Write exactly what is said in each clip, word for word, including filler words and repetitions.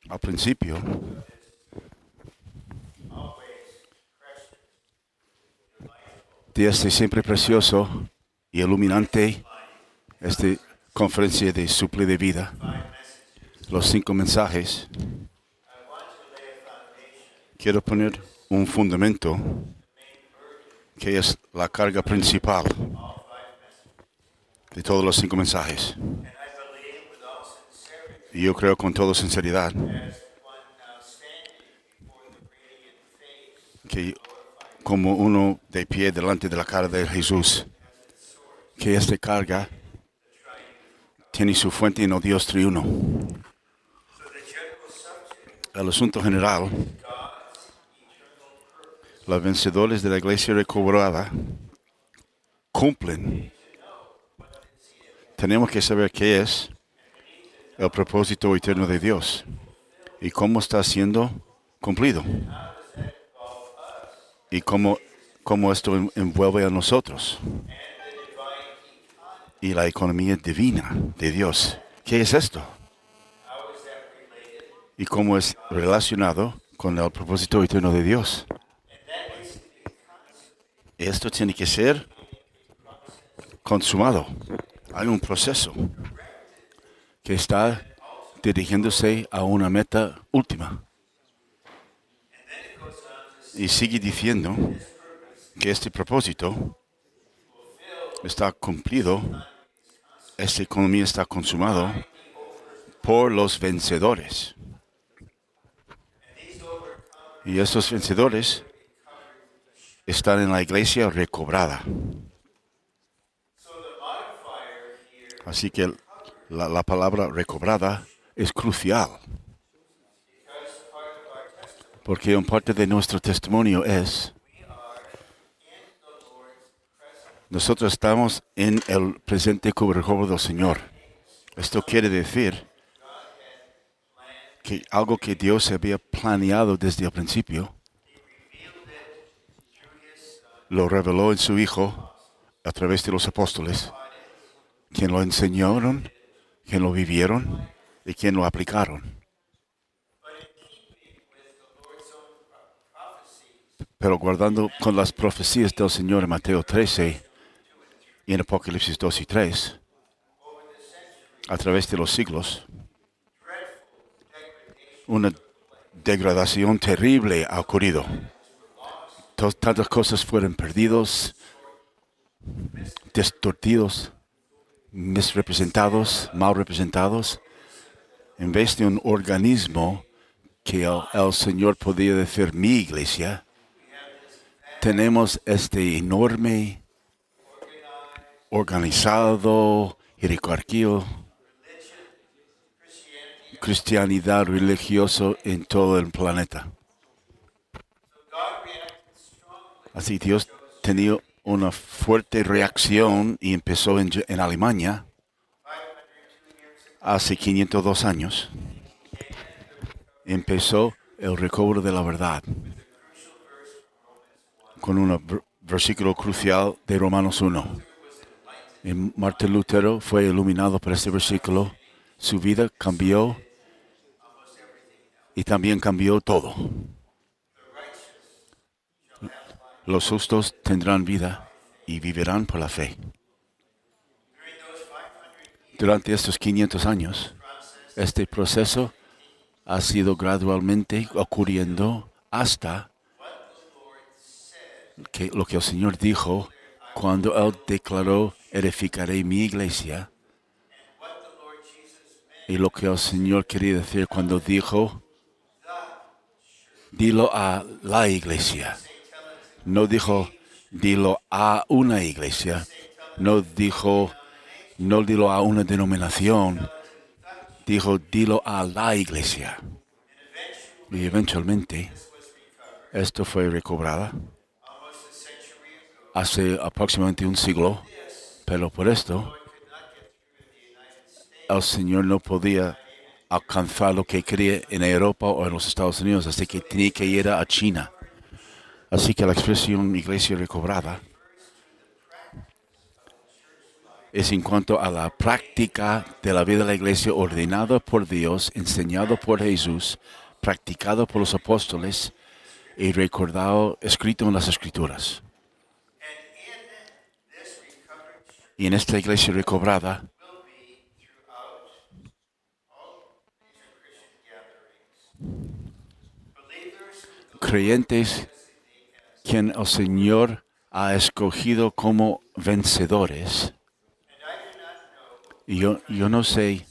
Al principio, de este siempre precioso y iluminante, esta conferencia de suple de vida, los cinco mensajes, quiero poner un fundamento que es la carga principal de todos los cinco mensajes. Y yo creo con toda sinceridad que como uno de pie delante de la cara de Jesús, que esta carga tiene su fuente en el Dios triuno. El asunto general, los vencedores de la iglesia recobrada cumplen. Tenemos que saber qué es el propósito eterno de Dios y cómo está siendo cumplido y cómo, cómo esto envuelve a nosotros y la economía divina de Dios. ¿Qué es esto? Y cómo es relacionado con el propósito eterno de Dios. Esto tiene que ser consumado. Hay un proceso que está dirigiéndose a una meta última. Y sigue diciendo que este propósito está cumplido, esta economía está consumado por los vencedores. Y estos vencedores están en la iglesia recobrada. Así que la, la palabra recobrada es crucial. Porque un parte de nuestro testimonio es, nosotros estamos en el presente cubrecobro del Señor. Esto quiere decir que algo que Dios había planeado desde el principio, lo reveló en su Hijo a través de los apóstoles, quien lo enseñaron, quien lo vivieron y quien lo aplicaron. Pero guardando con las profecías del Señor en Mateo trece y en Apocalipsis dos y tres, a través de los siglos, una degradación terrible ha ocurrido. Tantas cosas fueron perdidos, distortidos, misrepresentados, mal representados, en vez de un organismo que el, el Señor podía decir mi iglesia. Tenemos este enorme, organizado, jerarquía, cristianidad religioso en todo el planeta. Así Dios tenía una fuerte reacción y empezó en, en Alemania hace quinientos dos años. Empezó el recobro de la verdad con un versículo crucial de Romanos uno. Y Martín Lutero fue iluminado por este versículo. Su vida cambió y también cambió todo. Los justos tendrán vida y vivirán por la fe. Durante estos quinientos años, este proceso ha sido gradualmente ocurriendo hasta que lo que el Señor dijo cuando Él declaró, edificaré mi iglesia, y lo que el Señor quería decir cuando dijo, dilo a la iglesia. No dijo, dilo a una iglesia. No dijo, no dilo a una denominación. Dijo, dilo a la iglesia. Y eventualmente, esto fue recobrada hace aproximadamente un siglo. Pero por esto, el Señor no podía alcanzar lo que quería en Europa o en los Estados Unidos, así que tenía que ir a China. Así que la expresión iglesia recobrada es en cuanto a la práctica de la vida de la iglesia ordenada por Dios, enseñado por Jesús, practicado por los apóstoles y recordado, escrito en las Escrituras. Y en esta iglesia recobrada, creyentes quien el Señor ha escogido como vencedores. Y yo, yo no sé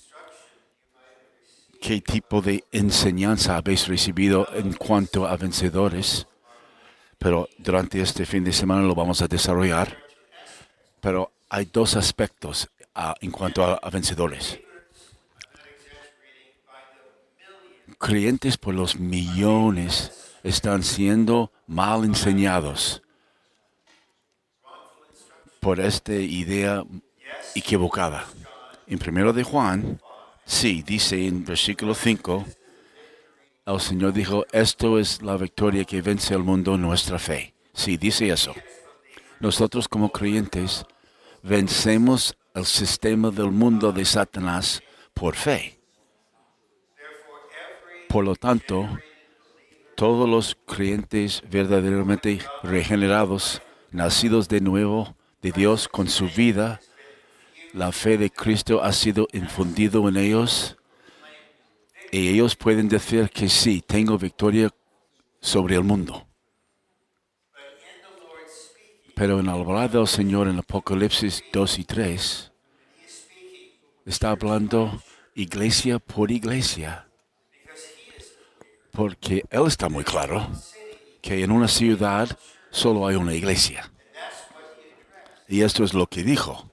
qué tipo de enseñanza habéis recibido en cuanto a vencedores, pero durante este fin de semana lo vamos a desarrollar. Pero hay dos aspectos uh, en cuanto a, a vencedores. Creyentes por los millones están siendo mal enseñados por esta idea equivocada. En primero de Juan, sí, dice en versículo cinco, el Señor dijo, esto es la victoria que vence al mundo, nuestra fe. Sí, dice eso. Nosotros como creyentes vencemos el sistema del mundo de Satanás por fe. Por lo tanto, todos los creyentes verdaderamente regenerados, nacidos de nuevo de Dios con su vida, la fe de Cristo ha sido infundido en ellos y ellos pueden decir que sí, tengo victoria sobre el mundo. Pero en la palabra del Señor en Apocalipsis dos y tres, está hablando iglesia por iglesia. Porque Él está muy claro que en una ciudad solo hay una iglesia. Y esto es lo que dijo.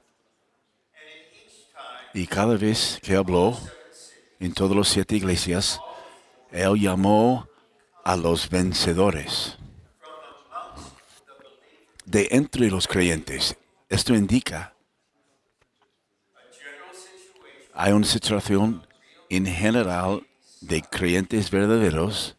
Y cada vez que habló en todas las siete iglesias, Él llamó a los vencedores de entre los creyentes. Esto indica hay una situación en general de creyentes verdaderos,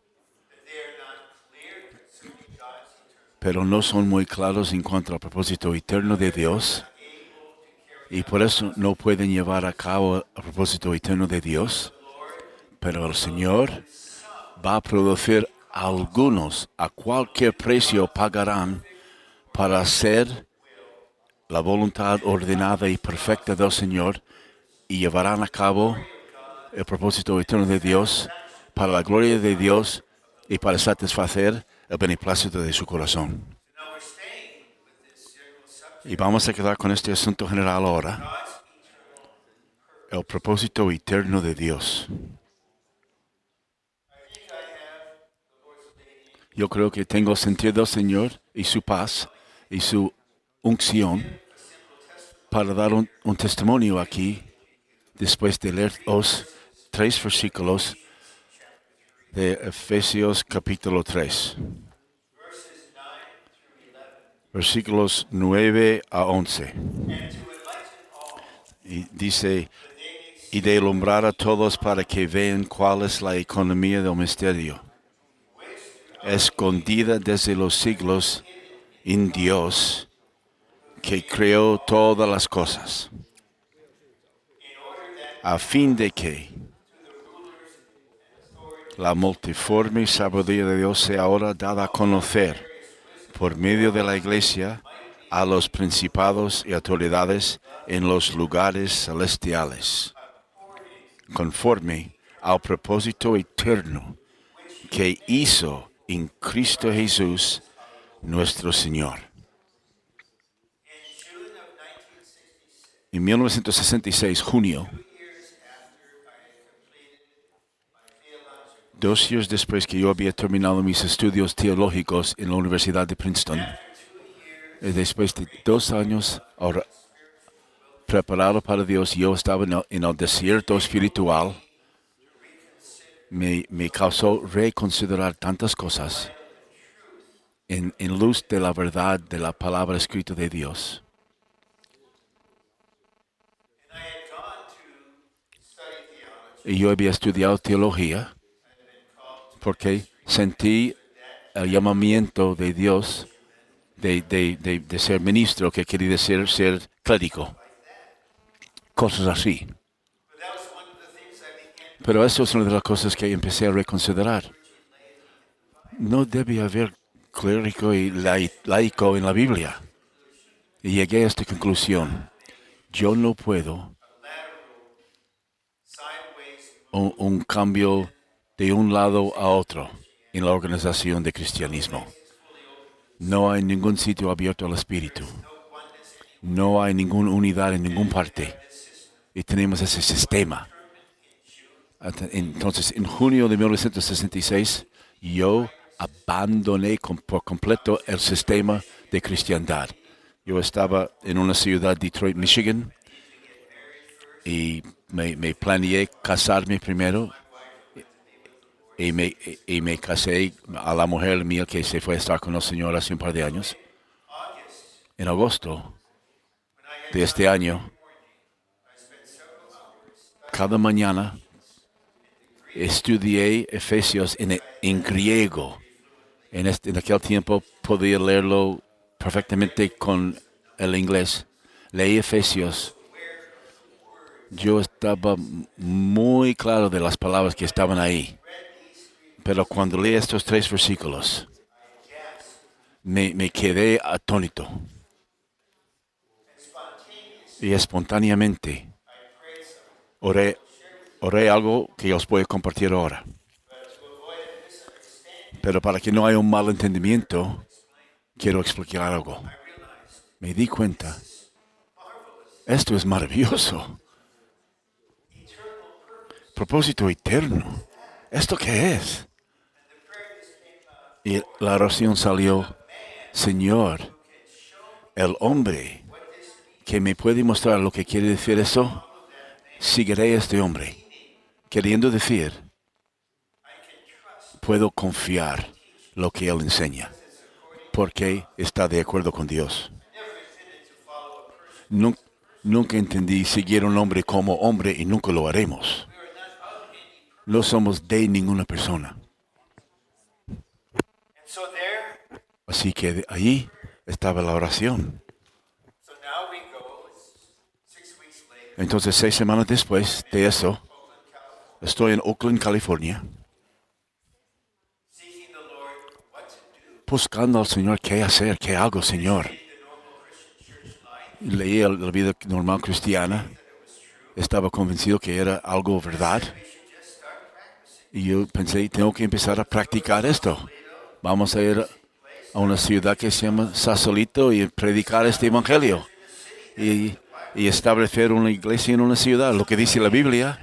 pero no son muy claros en cuanto al propósito eterno de Dios, y por eso no pueden llevar a cabo el propósito eterno de Dios. Pero el Señor va a producir a algunos, a cualquier precio pagarán para hacer la voluntad ordenada y perfecta del Señor y llevarán a cabo el propósito eterno de Dios para la gloria de Dios y para satisfacer el beneplácito de su corazón. Y vamos a quedar con este asunto general ahora. El propósito eterno de Dios. Yo creo que tengo sentido del Señor y su paz y su unción para dar un, un testimonio aquí después de leer los tres versículos de Efesios capítulo tres. Versículos nueve a once. Y dice, y de alumbrar a todos para que vean cuál es la economía del misterio, escondida desde los siglos en Dios, que creó todas las cosas, a fin de que la multiforme sabiduría de Dios sea ahora dada a conocer por medio de la Iglesia a los principados y autoridades en los lugares celestiales, conforme al propósito eterno que hizo en Cristo Jesús, nuestro Señor. En mil novecientos sesenta y seis, junio, dos años después que yo había terminado mis estudios teológicos en la Universidad de Princeton, y después de dos años ahora, preparado para Dios, yo estaba en el, en el desierto espiritual. Me, me causó reconsiderar tantas cosas en, en luz de la verdad de la palabra escrita de Dios. Y yo había estudiado teología porque sentí el llamamiento de Dios de, de, de, de ser ministro, que quería decir ser clérigo. cosas así. Pero eso es una de las cosas que empecé a reconsiderar. No debe haber clérigo y laico en la Biblia. Y llegué a esta conclusión. Yo no puedo un, un cambio de un lado a otro en la organización de cristianismo. No hay ningún sitio abierto al Espíritu. No hay ninguna unidad en ninguna parte. Y tenemos ese sistema. Entonces, en junio de mil novecientos sesenta y seis, yo abandoné por completo el sistema de cristiandad. Yo estaba en una ciudad, Detroit, Michigan, y me, me planeé casarme primero. Y me, y me casé a la mujer mía que se fue a estar con el Señor hace un par de años. En agosto de este año, cada mañana estudié Efesios en, en griego. En, este, en aquel tiempo podía leerlo perfectamente con el inglés. Leí Efesios. Yo estaba muy claro de las palabras que estaban ahí. Pero cuando leí estos tres versículos, me, me quedé atónito. Y espontáneamente oré, oré algo que os voy a compartir ahora. Pero para que no haya un malentendimiento, quiero explicar algo. Me di cuenta, esto es maravilloso. Propósito eterno. ¿Esto qué es? Y la oración salió, Señor, el hombre que me puede mostrar lo que quiere decir eso, seguiré a este hombre. Queriendo decir, puedo confiar lo que él enseña, porque está de acuerdo con Dios. Nunca, nunca entendí seguir a un hombre como hombre y nunca lo haremos. No somos de ninguna persona. Así que allí estaba la oración. Entonces, seis semanas después de eso, estoy en Oakland, California, buscando al Señor qué hacer, qué hago, Señor. Leí la vida normal cristiana, estaba convencido que era algo verdad. Y yo pensé, tengo que empezar a practicar esto. Vamos a ir a una ciudad que se llama Sausalito y predicar este evangelio. Y, y establecer una iglesia en una ciudad. Lo que dice la Biblia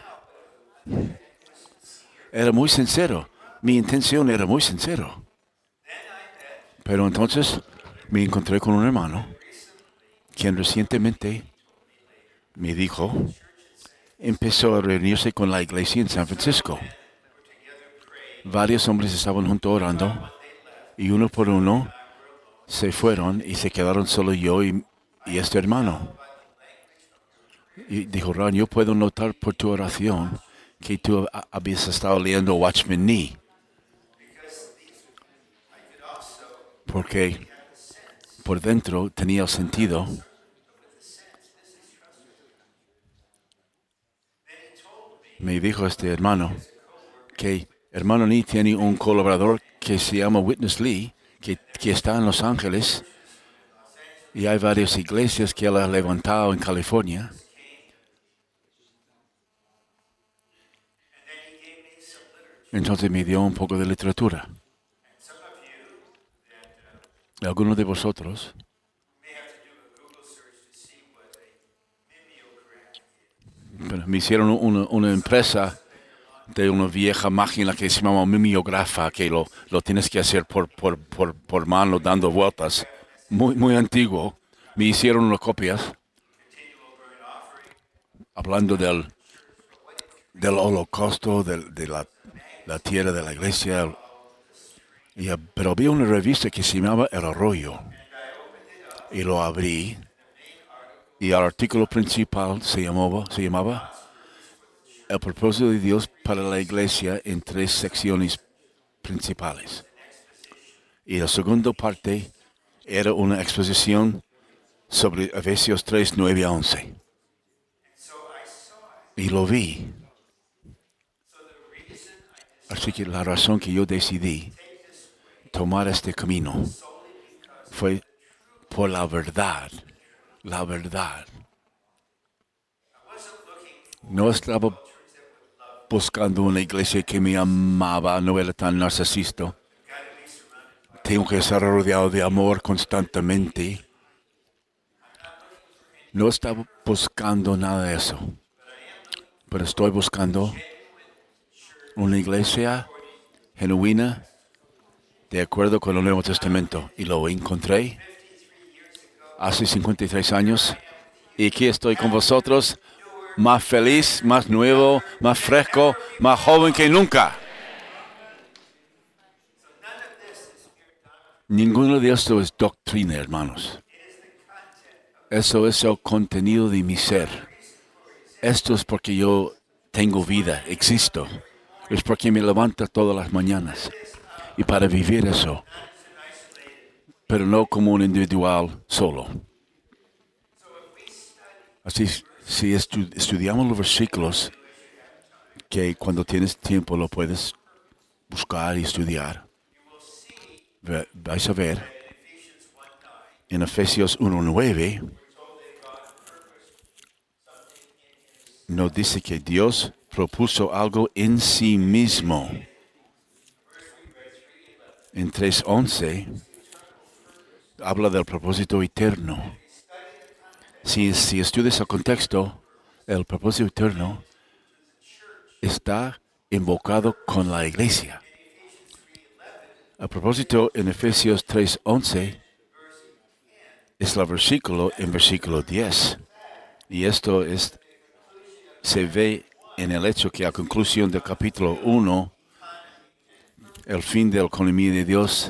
era muy sincero. Mi intención era muy sincero. Pero entonces me encontré con un hermano quien recientemente me dijo, empezó a reunirse con la iglesia en San Francisco. Varios hombres estaban juntos orando y uno por uno se fueron y se quedaron solo yo y, y este hermano. Y dijo, Ron, yo puedo notar por tu oración que tú habías estado leyendo Watchman Nee. Porque por dentro tenía el sentido. Me dijo este hermano que hermano Nee tiene un colaborador que se llama Witness Lee, que, que está en Los Ángeles, y hay varias iglesias que él ha levantado en California. Entonces me dio un poco de literatura. Algunos de vosotros me hicieron una, una empresa de una vieja máquina que se llama mimeógrafa, que lo, lo tienes que hacer por, por, por, por mano dando vueltas. Muy, muy antiguo. Me hicieron unas copias hablando del, del holocausto, del, de la, la tierra de la iglesia. Y, pero había una revista que se llamaba El Arroyo. Y lo abrí. Y el artículo principal se llamaba, se llamaba El propósito de Dios para la iglesia en tres secciones principales. Y la segunda parte era una exposición sobre Efesios tres, nueve a once. y lo vi. Así que la razón que yo decidí tomar este camino fue por la verdad, la verdad. No estaba buscando una iglesia que me amaba, no era tan narcisista. Tengo que estar rodeado de amor constantemente. No estaba buscando nada de eso, pero estoy buscando una iglesia genuina de acuerdo con el Nuevo Testamento. Y lo encontré hace cincuenta y tres años. Y aquí estoy con vosotros, más feliz, más nuevo, más fresco, más joven que nunca. Ninguno de esto es doctrina, hermanos. Eso es el contenido de mi ser. Esto es porque yo tengo vida, existo. Es porque me levanto todas las mañanas. Y para vivir eso, pero no como un individual solo. Así, si estu estudiamos los versículos, que cuando tienes tiempo lo puedes buscar y estudiar, vais a ver en Efesios uno nueve, nos dice que Dios propuso algo en sí mismo. En tres once habla del propósito eterno. Si, si estudias el contexto, el propósito eterno está invocado con la iglesia. A propósito, en Efesios tres once es el versículo en versículo diez. Y esto es, se ve en el hecho que a conclusión del capítulo uno, el fin de la economía de Dios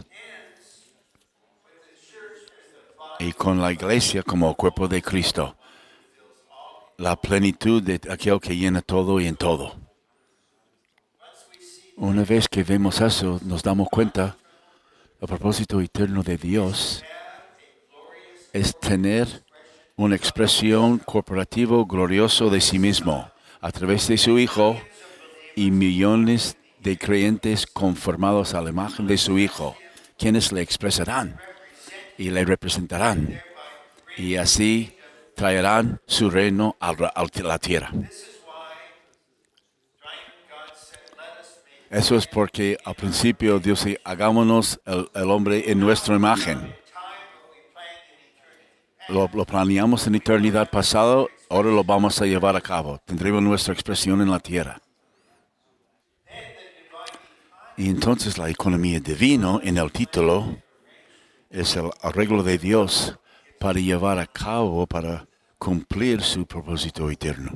y con la iglesia como el cuerpo de Cristo, la plenitud de aquel que llena todo y en todo. Una vez que vemos eso, nos damos cuenta, el propósito eterno de Dios es tener una expresión corporativa gloriosa de sí mismo a través de su Hijo y millones de creyentes conformados a la imagen de su Hijo, quienes le expresarán y le representarán y así traerán su reino a la tierra. Eso es porque al principio Dios dice, hagámonos el, el hombre en nuestra imagen. Lo, lo planeamos en eternidad pasada, ahora lo vamos a llevar a cabo. Tendremos nuestra expresión en la tierra. Y entonces la economía divina en el título es el arreglo de Dios para llevar a cabo, para cumplir su propósito eterno.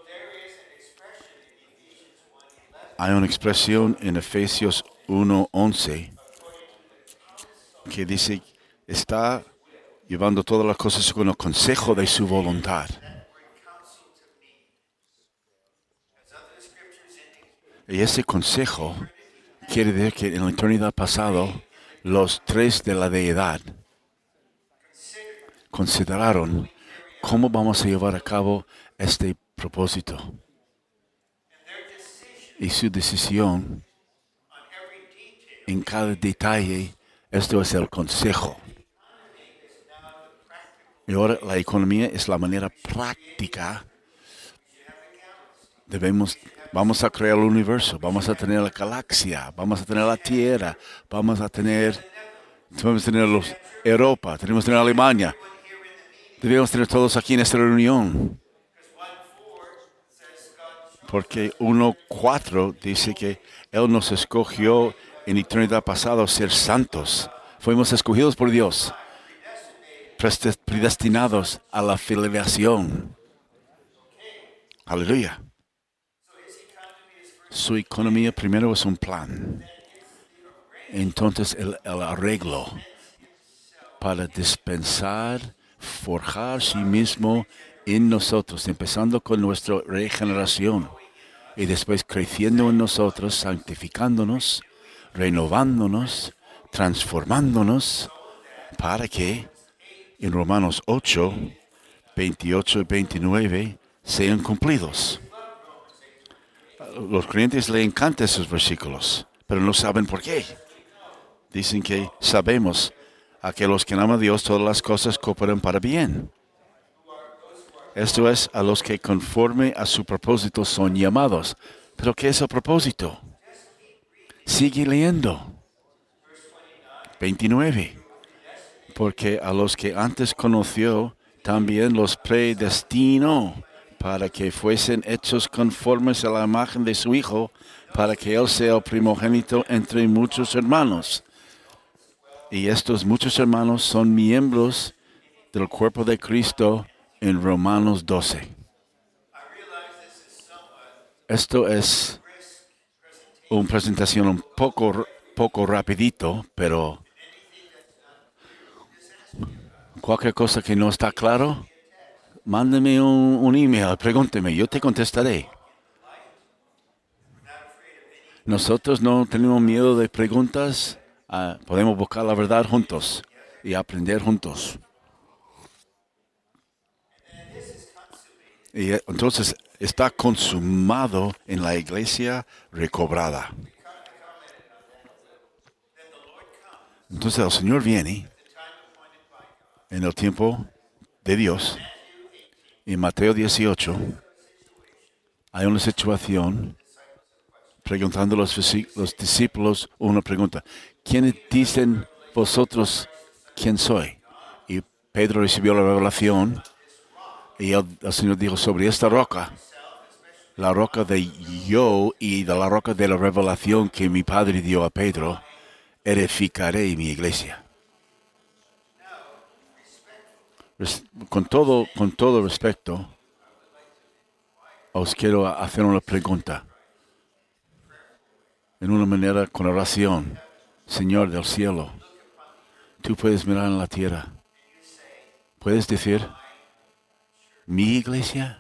Hay una expresión en Efesios uno once que dice, está llevando todas las cosas con el consejo de su voluntad. Y ese consejo quiere decir que en la eternidad pasada, los tres de la deidad consideraron cómo vamos a llevar a cabo este propósito. Y su decisión en cada detalle, esto es el consejo. Y ahora la economía es la manera práctica. Debemos, vamos a crear el universo, vamos a tener la galaxia, vamos a tener la Tierra, vamos a tener, debemos tener los, Europa, tenemos que tener Alemania. Debemos tener todos aquí en esta reunión. Porque uno cuatro dice que Él nos escogió en eternidad pasada ser santos. Fuimos escogidos por Dios, predestinados a la filiación. Aleluya. Su economía primero es un plan. Entonces el, el arreglo para dispensar, forjar sí mismo en nosotros, empezando con nuestra regeneración y después creciendo en nosotros, santificándonos, renovándonos, transformándonos, para que en Romanos ocho, veintiocho y veintinueve sean cumplidos. Los creyentes les encantan esos versículos, pero no saben por qué. Dicen que sabemos a que los que aman a Dios todas las cosas cooperan para bien. Esto es, a los que conforme a su propósito son llamados. ¿Pero qué es el propósito? Sigue leyendo. veintinueve. Porque a los que antes conoció, también los predestinó para que fuesen hechos conformes a la imagen de su Hijo, para que Él sea el primogénito entre muchos hermanos. Y estos muchos hermanos son miembros del cuerpo de Cristo en Romanos doce. Esto es una presentación un poco, poco rapidito, pero cualquier cosa que no está claro, mándeme un, un email, pregúnteme, yo te contestaré. Nosotros no tenemos miedo de preguntas, uh, podemos buscar la verdad juntos y aprender juntos. Y entonces está consumado en la iglesia recobrada. Entonces el Señor viene en el tiempo de Dios. En Mateo dieciocho hay una situación preguntando a los, los discípulos una pregunta. ¿Quiénes dicen vosotros quién soy? Y Pedro recibió la revelación y el, el Señor dijo, sobre esta roca, la roca de yo y de la roca de la revelación que mi Padre dio a Pedro, edificaré mi iglesia. Con todo, con todo respeto, os quiero hacer una pregunta. En una manera con oración. Señor del cielo, tú puedes mirar en la tierra. ¿Puedes decir, mi iglesia?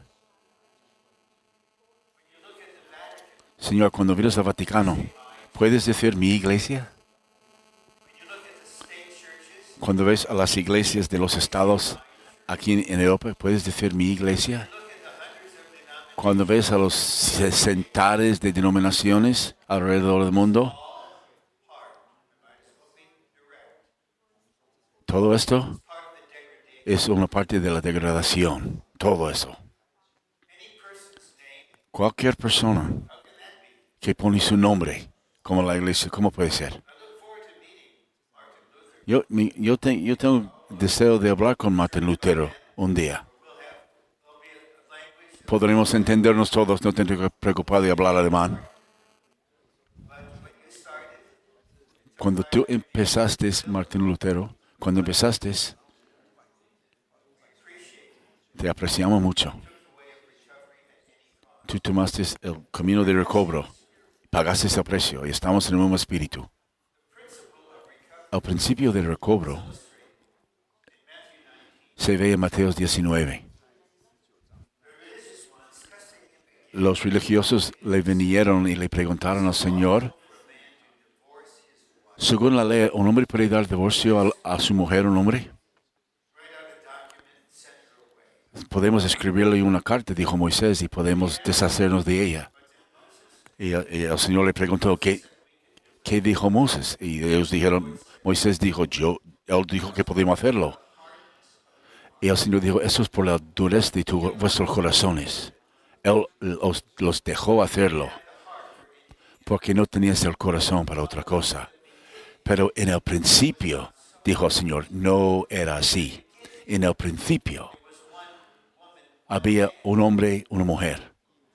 Señor, cuando miras al Vaticano, ¿puedes decir mi iglesia? Cuando ves a las iglesias de los estados aquí en Europa, ¿puedes decir mi iglesia? Cuando ves a los centenares de denominaciones alrededor del mundo, todo esto es una parte de la degradación. Todo eso. Cualquier persona que pone su nombre como la iglesia, ¿cómo puede ser? Yo, mi, yo, te, yo tengo deseo de hablar con Martín Lutero un día. Podremos entendernos todos, no tengo que preocupar de hablar alemán. Cuando tú empezaste, Martín Lutero, cuando empezaste, te apreciamos mucho. Tú tomaste el camino de recobro, pagaste ese precio y estamos en el mismo espíritu. El principio del recobro se ve en Mateo diecinueve. Los religiosos le vinieron y le preguntaron al Señor, según la ley, ¿un hombre puede dar divorcio a, a su mujer, un hombre? Podemos escribirle una carta, dijo Moisés, y podemos deshacernos de ella. Y, y el Señor le preguntó, ¿qué, qué dijo Moisés? Y ellos dijeron, Moisés dijo, yo, él dijo que podemos hacerlo. Y el Señor dijo, eso es por la dureza de tu, vuestros corazones. Él los, los dejó hacerlo porque no tenías el corazón para otra cosa. Pero en el principio, dijo el Señor, no era así. En el principio había un hombre y una mujer.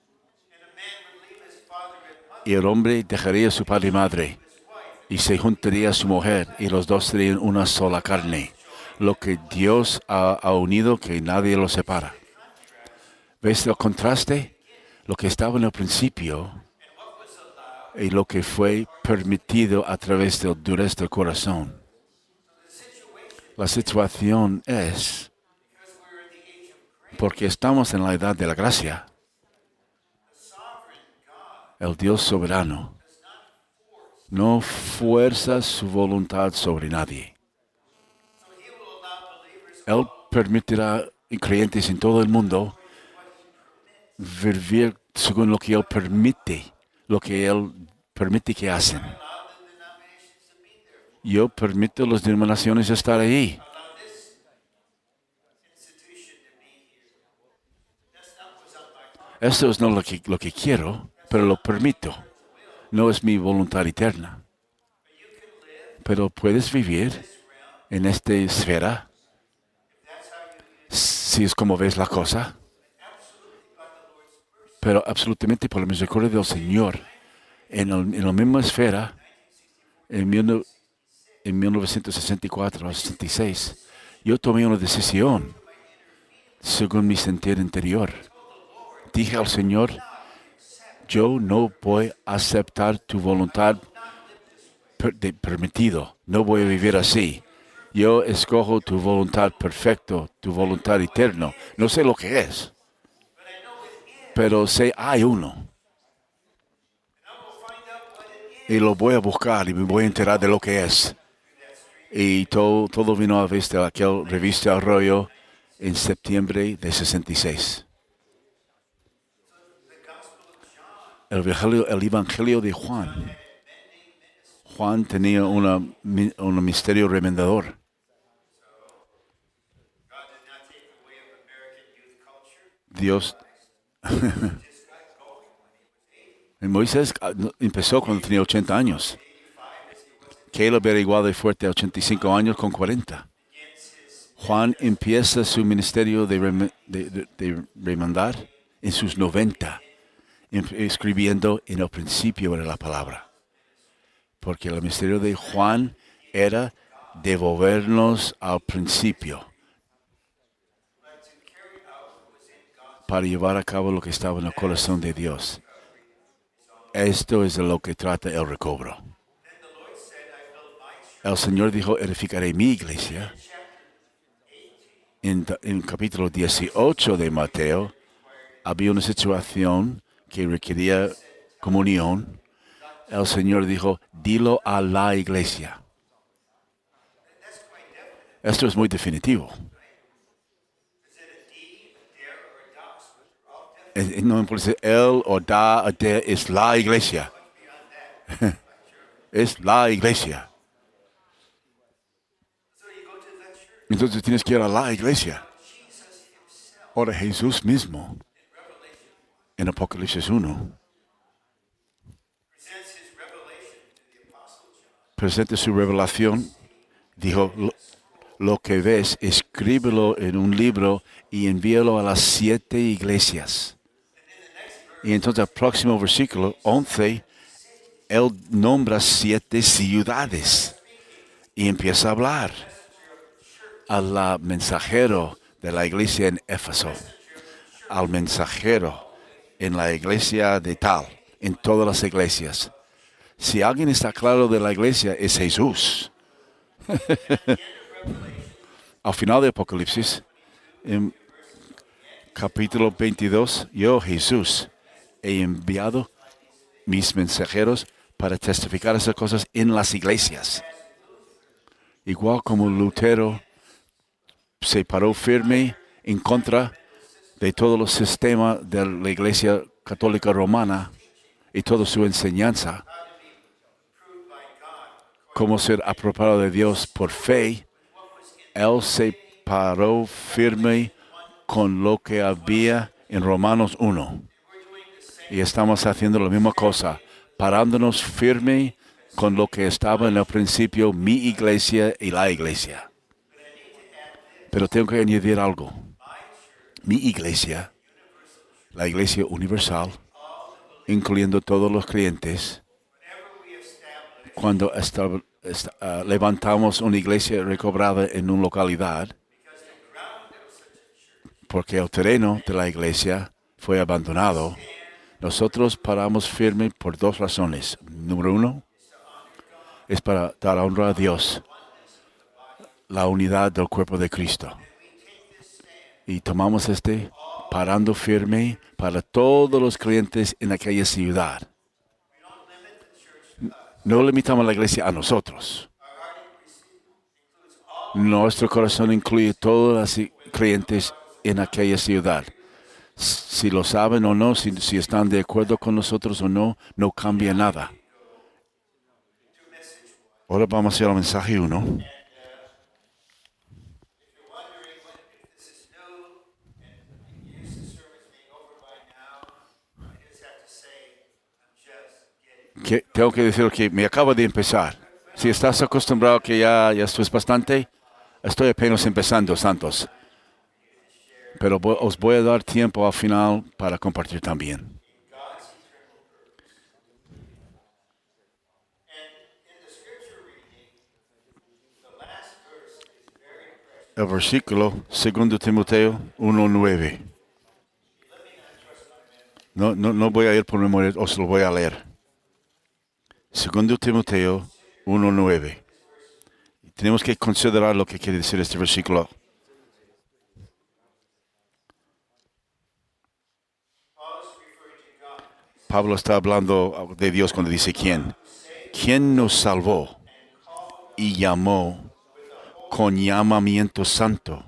Y el hombre dejaría a su padre y madre y se juntaría a su mujer y los dos serían una sola carne. Lo que Dios ha, ha unido, que nadie lo separa. ¿Ves el contraste? Lo que estaba en el principio y lo que fue permitido a través del dureza del corazón. La situación es, porque estamos en la edad de la gracia, el Dios soberano no fuerza su voluntad sobre nadie. Él permitirá creyentes en todo el mundo vivir según lo que Él permite, lo que Él permite que hacen. Yo permito a las denominaciones estar ahí. Esto es no lo que, lo que quiero, pero lo permito. No es mi voluntad eterna. Pero puedes vivir en esta esfera, si es como ves la cosa, pero absolutamente por la misericordia del Señor, en, el, en la misma esfera, en, mil, en mil novecientos sesenta y cuatro a sesenta y seis, yo tomé una decisión según mi sentir interior. Dije al Señor, yo no voy a aceptar tu voluntad per, de, permitido. No voy a vivir así. Yo escojo tu voluntad perfecta, tu voluntad eterna. No sé lo que es, pero sé hay uno. Y lo voy a buscar y me voy a enterar de lo que es. Y todo, todo vino a vista aquel revista Arroyo en septiembre de sesenta y seis. El evangelio, el evangelio de Juan. Juan tenía una, un misterio remendador. Dios. Moisés empezó cuando tenía ochenta años. Caleb era igual de fuerte a ochenta y cinco años con cuarenta. Juan empieza su ministerio de, rem, de, de, de remandar en sus noventa, escribiendo en el principio de la palabra. Porque el ministerio de Juan era devolvernos al principio para llevar a cabo lo que estaba en el corazón de Dios. Esto es de lo que trata el recobro. El Señor dijo, edificaré mi iglesia. En, en el capítulo dieciocho de Mateo, había una situación que requería comunión. El Señor dijo, dilo a la iglesia. Esto es muy definitivo. No importa si él o da o de, es la iglesia. Es la iglesia. Entonces tienes que ir a la iglesia. Ahora Jesús mismo, en Apocalipsis uno, presenta su revelación. Dijo, lo, lo que ves, escríbelo en un libro y envíalo a las siete iglesias. Y entonces el próximo versículo, once, él nombra siete ciudades y empieza a hablar al mensajero de la iglesia en Éfeso, al mensajero en la iglesia de tal, en todas las iglesias. Si alguien está claro de la iglesia, es Jesús. Al final de Apocalipsis, en capítulo veintidós, yo, Jesús, he enviado mis mensajeros para testificar esas cosas en las iglesias. Igual como Lutero se paró firme en contra de todo el sistema de la Iglesia Católica Romana y toda su enseñanza, cómo ser aprobado de Dios por fe, él se paró firme con lo que había en Romanos uno. Y estamos haciendo la misma cosa, parándonos firme con lo que estaba en el principio, mi iglesia y la iglesia. Pero tengo que añadir algo. Mi iglesia, la iglesia universal, incluyendo todos los creyentes, cuando esta, esta, uh, levantamos una iglesia recobrada en una localidad, porque el terreno de la iglesia fue abandonado, nosotros paramos firme por dos razones. Número uno, es para dar honra a Dios, la unidad del cuerpo de Cristo. Y tomamos este parando firme para todos los creyentes en aquella ciudad. No limitamos la iglesia a nosotros. Nuestro corazón incluye todos los creyentes en aquella ciudad. Si lo saben o no, si, si están de acuerdo con nosotros o no, no cambia nada. Ahora vamos a ir al mensaje uno. Que, tengo que decir que me acabo de empezar. Si estás acostumbrado que ya, ya esto es bastante, estoy apenas empezando, Santos. Pero vo- os voy a dar tiempo al final para compartir también. El versículo segundo Timoteo uno nueve. No, no, no voy a ir por memoria, os lo voy a leer. segundo Timoteo uno nueve. Tenemos que considerar lo que quiere decir este versículo. Pablo está hablando de Dios cuando dice quién. ¿Quién nos salvó y llamó con llamamiento santo?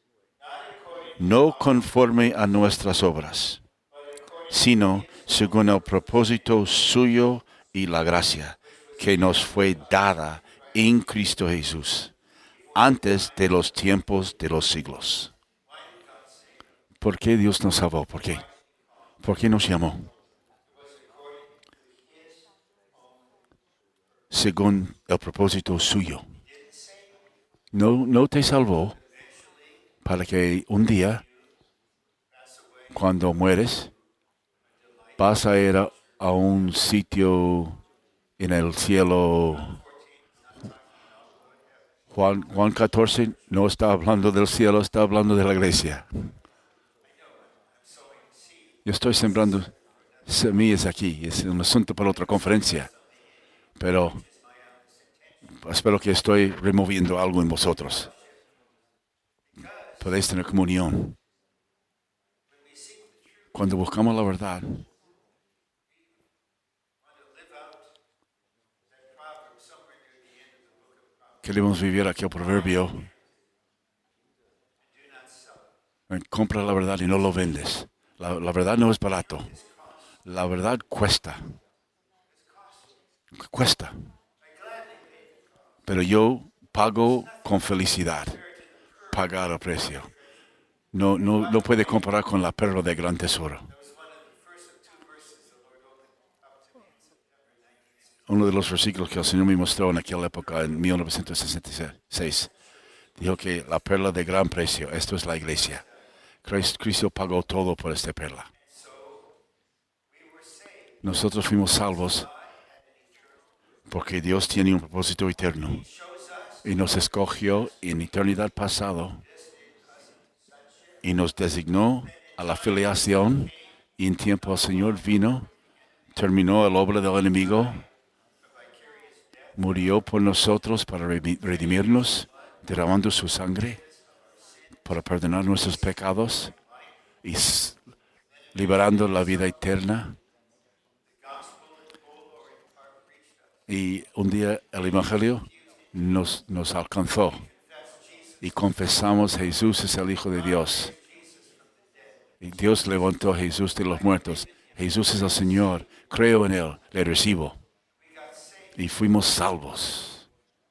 No conforme a nuestras obras, sino según el propósito suyo y la gracia que nos fue dada en Cristo Jesús, antes de los tiempos de los siglos. ¿Por qué Dios nos salvó? ¿Por qué? ¿Por qué nos llamó? Según el propósito suyo. No, no te salvó para que un día, cuando mueres, vas a ir a, a un sitio en el cielo. Juan, Juan catorce no está hablando del cielo, está hablando de la iglesia. Yo estoy sembrando semillas aquí, es un asunto para otra conferencia, pero espero que estoy removiendo algo en vosotros. Podéis tener comunión. Cuando buscamos la verdad, queremos vivir aquel proverbio. Compra la verdad y no lo vendes. La, la verdad no es barato. La verdad cuesta. Cuesta. Pero yo pago con felicidad. Pagar el precio. No, no, no puede comparar con la perla de gran tesoro. Uno de los versículos que el Señor me mostró en aquella época, en mil novecientos sesenta y seis, dijo que la perla de gran precio, esto es la iglesia. Cristo pagó todo por esta perla. Nosotros fuimos salvos porque Dios tiene un propósito eterno y nos escogió en eternidad pasado y nos designó a la filiación, y en tiempo el Señor vino, terminó el obra del enemigo, murió por nosotros para redimirnos, derramando su sangre para perdonar nuestros pecados y liberando la vida eterna. Y un día el Evangelio nos, nos alcanzó y confesamos Jesús es el Hijo de Dios. Y Dios levantó a Jesús de los muertos. Jesús es el Señor. Creo en Él. Le recibo. Y fuimos salvos.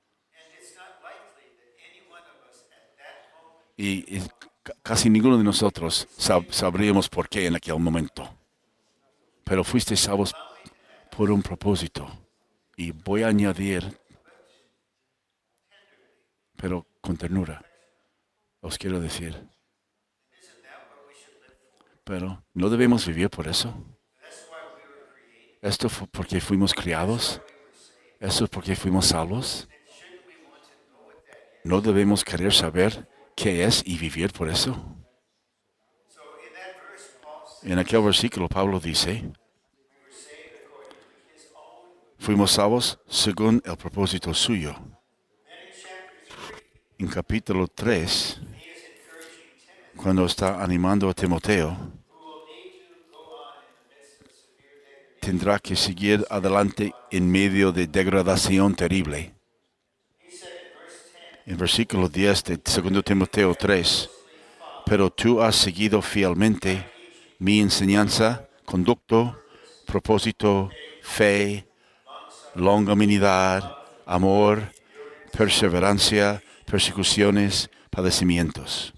Y, y casi ninguno de nosotros sab, sabríamos por qué en aquel momento. Pero fuiste salvos por un propósito. Y voy a añadir, pero con ternura, os quiero decir, pero no debemos vivir por eso. Esto fue porque fuimos criados. Esto es porque fuimos salvos. No debemos querer saber qué es y vivir por eso. En aquel versículo Pablo dice, fuimos salvos según el propósito suyo. En capítulo tres, cuando está animando a Timoteo, tendrá que seguir adelante en medio de degradación terrible. En versículo diez de segundo Timoteo tres, pero tú has seguido fielmente mi enseñanza, conducto, propósito, fe, longanimidad, amor, perseverancia, persecuciones, padecimientos.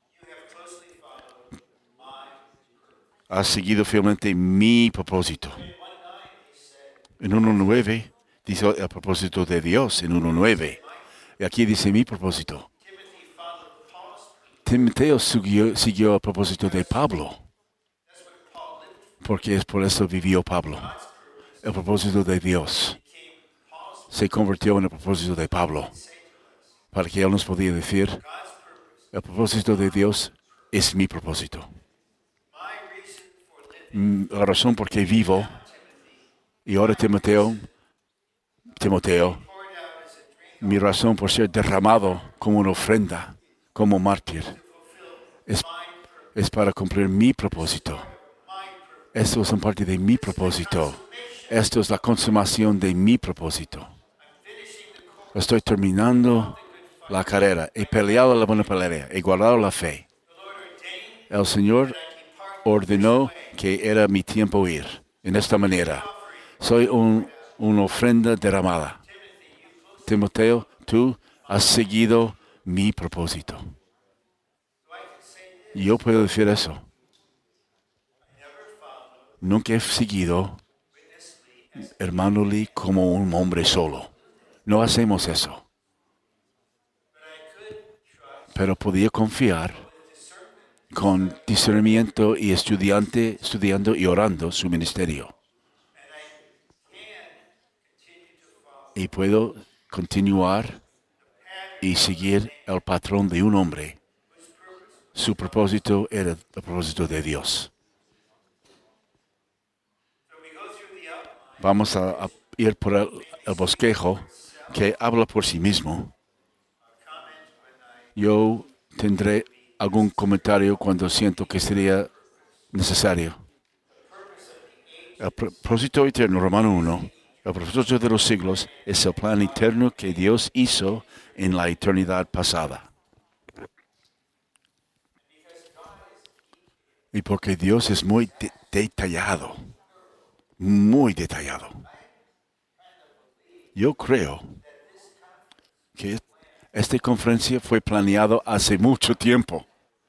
Has seguido fielmente mi propósito. En uno nueve dice el propósito de Dios en uno nueve. Y aquí dice mi propósito. Timoteo siguió, siguió el propósito de Pablo. Porque es por eso vivió Pablo. El propósito de Dios se convirtió en el propósito de Pablo. Para que él nos podía decir, el propósito de Dios es mi propósito. La razón por qué vivo, y ahora Timoteo, Timoteo, mi razón por ser derramado como una ofrenda, como mártir, es, es para cumplir mi propósito. Esto es una parte de mi propósito. Esto es la consumación de mi propósito. Estoy terminando la carrera. He peleado la buena pelea. He guardado la fe. El Señor ordenó que era mi tiempo ir. En esta manera. Soy un, una ofrenda derramada. Timoteo, tú has seguido mi propósito. Y yo puedo decir eso. Nunca he seguido hermano Lee como un hombre solo. No hacemos eso. Pero podía confiar con discernimiento y estudiante, estudiando y orando su ministerio. Y puedo continuar y seguir el patrón de un hombre. Su propósito era el propósito de Dios. Vamos a, a ir por el, el bosquejo que habla por sí mismo. Yo tendré algún comentario cuando siento que sería necesario. El propósito eterno, Romano uno, el propósito de los siglos es el plan eterno que Dios hizo en la eternidad pasada. Y porque Dios es muy de- detallado, muy detallado. Yo creo que esta conferencia fue planeada hace mucho tiempo.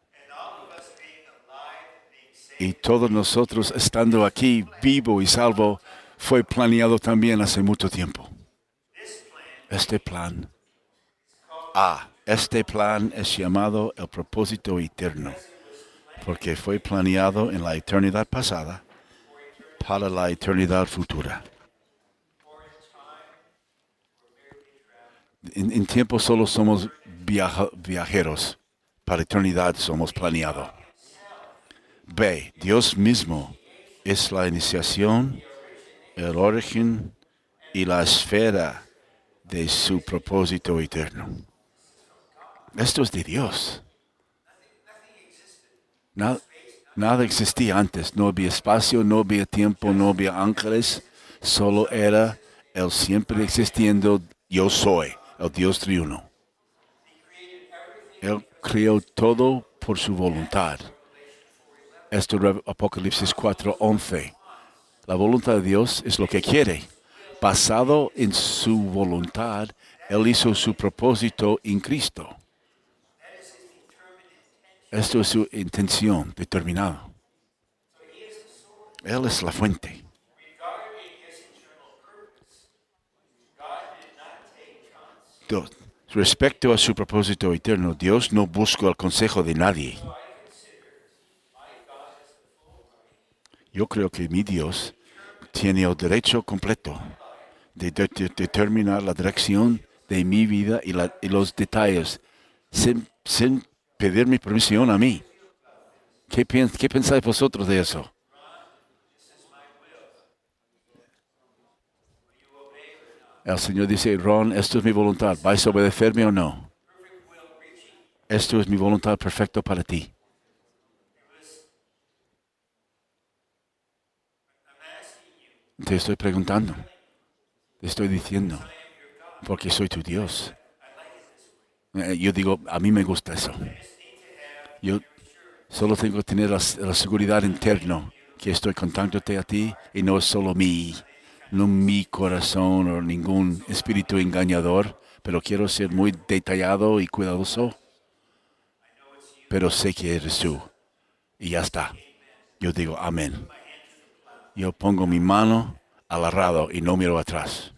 Y todos nosotros estando aquí vivo y salvo fue planeado también hace mucho tiempo. Este plan, ah, este plan es llamado el propósito eterno, porque fue planeado en la eternidad pasada para la eternidad futura. En, en tiempo solo somos viaja, viajeros, para eternidad somos planeados. B. Dios mismo es la iniciación, el origen y la esfera de su propósito eterno. Esto es de Dios. Nada, nada existía antes. No había espacio, no había tiempo, no había ángeles. Solo era el siempre existiendo yo soy, el Dios triuno. Él creó todo por su voluntad. Esto es Apocalipsis cuatro once. La voluntad de Dios es lo que quiere. Basado en su voluntad, Él hizo su propósito en Cristo. Esto es su intención determinada. Él es la fuente. Dos. Respecto a su propósito eterno, Dios no busca el consejo de nadie. Yo creo que mi Dios tiene el derecho completo de, de, de determinar la dirección de mi vida y, la, y los detalles sin, sin pedir mi permisión a mí. ¿Qué, piens, ¿Qué pensáis vosotros de eso? El Señor dice, Ron, esto es mi voluntad. ¿Vais a obedecerme o no? Esto es mi voluntad perfecta para ti. Te estoy preguntando. Te estoy diciendo. Porque soy tu Dios. Eh, Yo digo, a mí me gusta eso. Yo, Solo tengo que tener la, la seguridad interna que estoy contándote a ti y no es solo mí, no mi corazón o ningún espíritu engañador, pero quiero ser muy detallado y cuidadoso. Pero sé que eres tú. Y ya está. Yo digo amén. Yo pongo mi mano al arado y no miro atrás.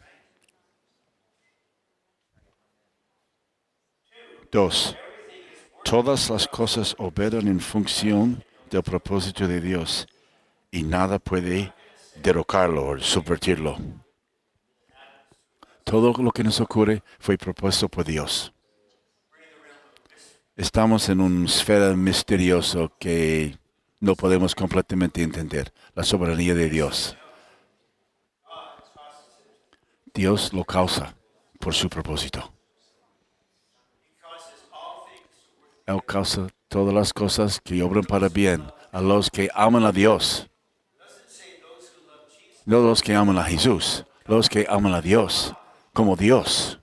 Dos. Todas las cosas operan en función del propósito de Dios y nada puede derrocarlo o subvertirlo. Todo lo que nos ocurre fue propuesto por Dios. Estamos en una esfera misteriosa que no podemos completamente entender. La soberanía de Dios. Dios lo causa por su propósito. Él causa todas las cosas que obran para bien a los que aman a Dios. No los que aman a Jesús, los que aman a Dios como Dios.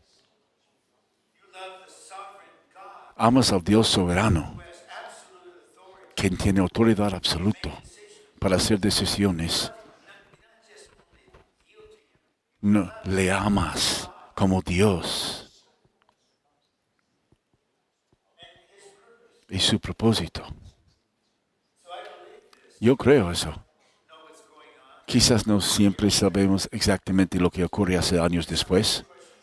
Amas al Dios soberano, quien tiene autoridad absoluta para hacer decisiones. No, le amas como Dios. Y su propósito. Yo creo eso. Quizás no siempre sabemos exactamente lo que ocurre hace años después.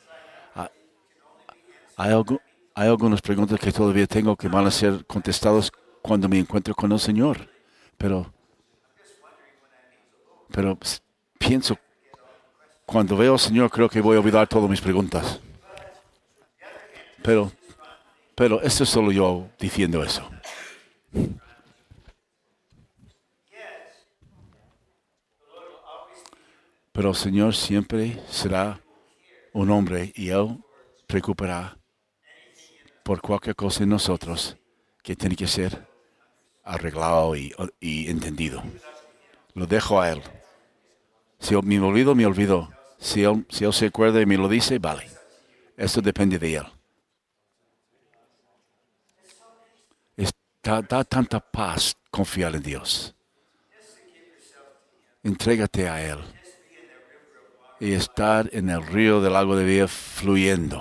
Hay, algo, hay algunas preguntas que todavía tengo que van a ser contestadas cuando me encuentro con el Señor. Pero, pero pienso, cuando veo al Señor, creo que voy a olvidar todas mis preguntas. Pero, pero esto es solo yo diciendo eso. Pero el Señor siempre será un hombre y Él preocupará por cualquier cosa en nosotros que tiene que ser arreglado y, y entendido. Lo dejo a Él. Si me olvido, me olvido. Si él, si él se acuerda y me lo dice, vale. Eso depende de Él. Da, da tanta paz confiar en Dios. Entrégate a Él. Y estar en el río del agua de vida fluyendo.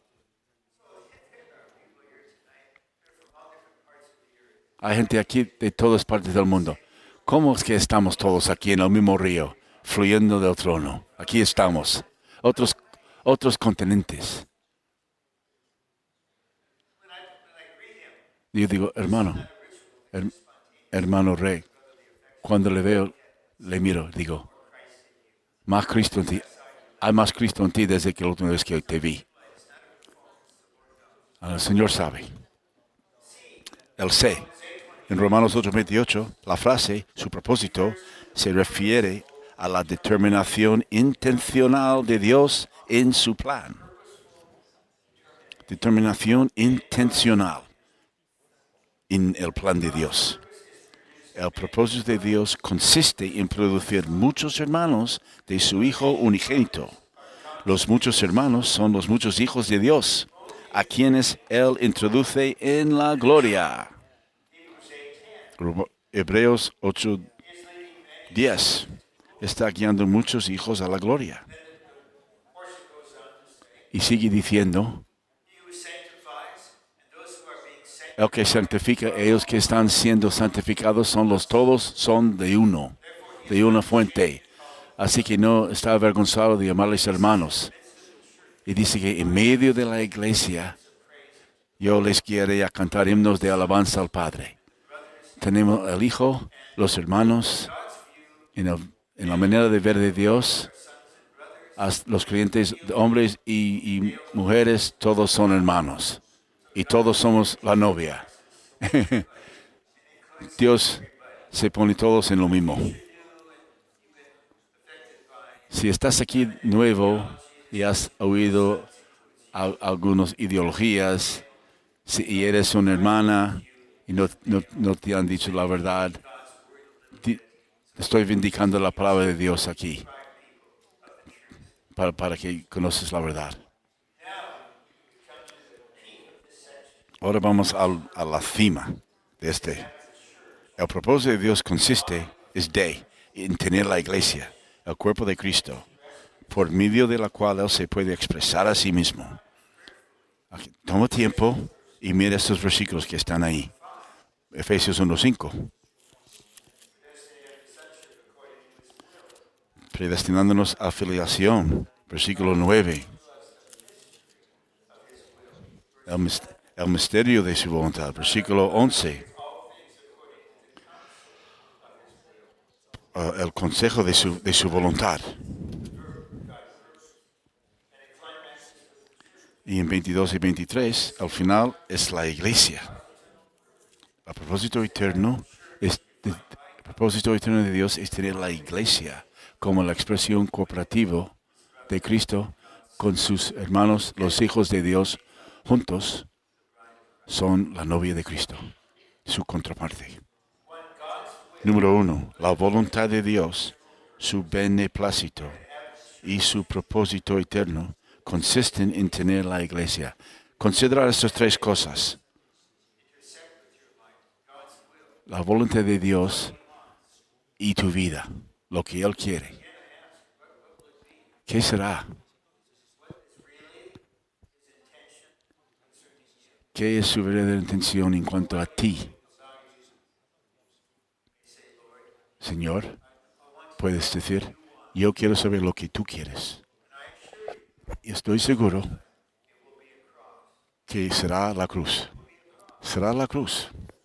Hay gente aquí de todas partes del mundo. ¿Cómo es que estamos todos aquí en el mismo río, fluyendo del trono? Aquí estamos. Otros, otros continentes. Yo digo, hermano, her, hermano Rey, cuando le veo, le miro, digo, más Cristo en ti. Hay más Cristo en ti desde que la última vez que te vi. El Señor sabe. Él sé. En Romanos ocho veintiocho, la frase, su propósito, se refiere a la determinación intencional de Dios en su plan. Determinación intencional en el plan de Dios. El propósito de Dios consiste en producir muchos hermanos de su Hijo unigénito. Los muchos hermanos son los muchos hijos de Dios, a quienes Él introduce en la gloria. Hebreos ocho diez está guiando muchos hijos a la gloria. Y sigue diciendo, el que santifica, ellos que están siendo santificados son los todos, son de uno, de una fuente. Así que no está avergonzado de llamarles hermanos. Y dice que en medio de la iglesia yo les guiaré a cantar himnos de alabanza al Padre. Tenemos el Hijo, los hermanos, en, el, en la manera de ver de Dios, los creyentes, hombres y, y mujeres, todos son hermanos. Y todos somos la novia. Dios se pone todos en lo mismo. Si estás aquí nuevo y has oído a, algunas ideologías, si y eres una hermana y no, no, no te han dicho la verdad, te, estoy vindicando la palabra de Dios aquí para, para que conoces la verdad. Ahora vamos al, a la cima de este. El propósito de Dios consiste, es de, en tener la iglesia, el cuerpo de Cristo, por medio de la cual Él se puede expresar a sí mismo. Aquí, toma tiempo y mira estos versículos que están ahí. Efesios uno cinco. Predestinándonos a filiación. Versículo nueve. El, mis- el misterio de su voluntad. Versículo once. Uh, el consejo de su, de su voluntad. Y en veintidós y veintitrés, al final, es la iglesia. El propósito eterno es de- el propósito eterno de Dios es tener la iglesia como la expresión cooperativa de Cristo con sus hermanos, los hijos de Dios, juntos son la novia de Cristo, su contraparte. Número uno, la voluntad de Dios, su beneplácito y su propósito eterno consisten en tener la iglesia. Considera estas tres cosas. La voluntad de Dios y tu vida, lo que Él quiere. ¿Qué será? ¿Qué es su verdadera intención en cuanto a ti? Señor, puedes decir, yo quiero saber lo que tú quieres. Y estoy seguro que será la cruz. Será la cruz.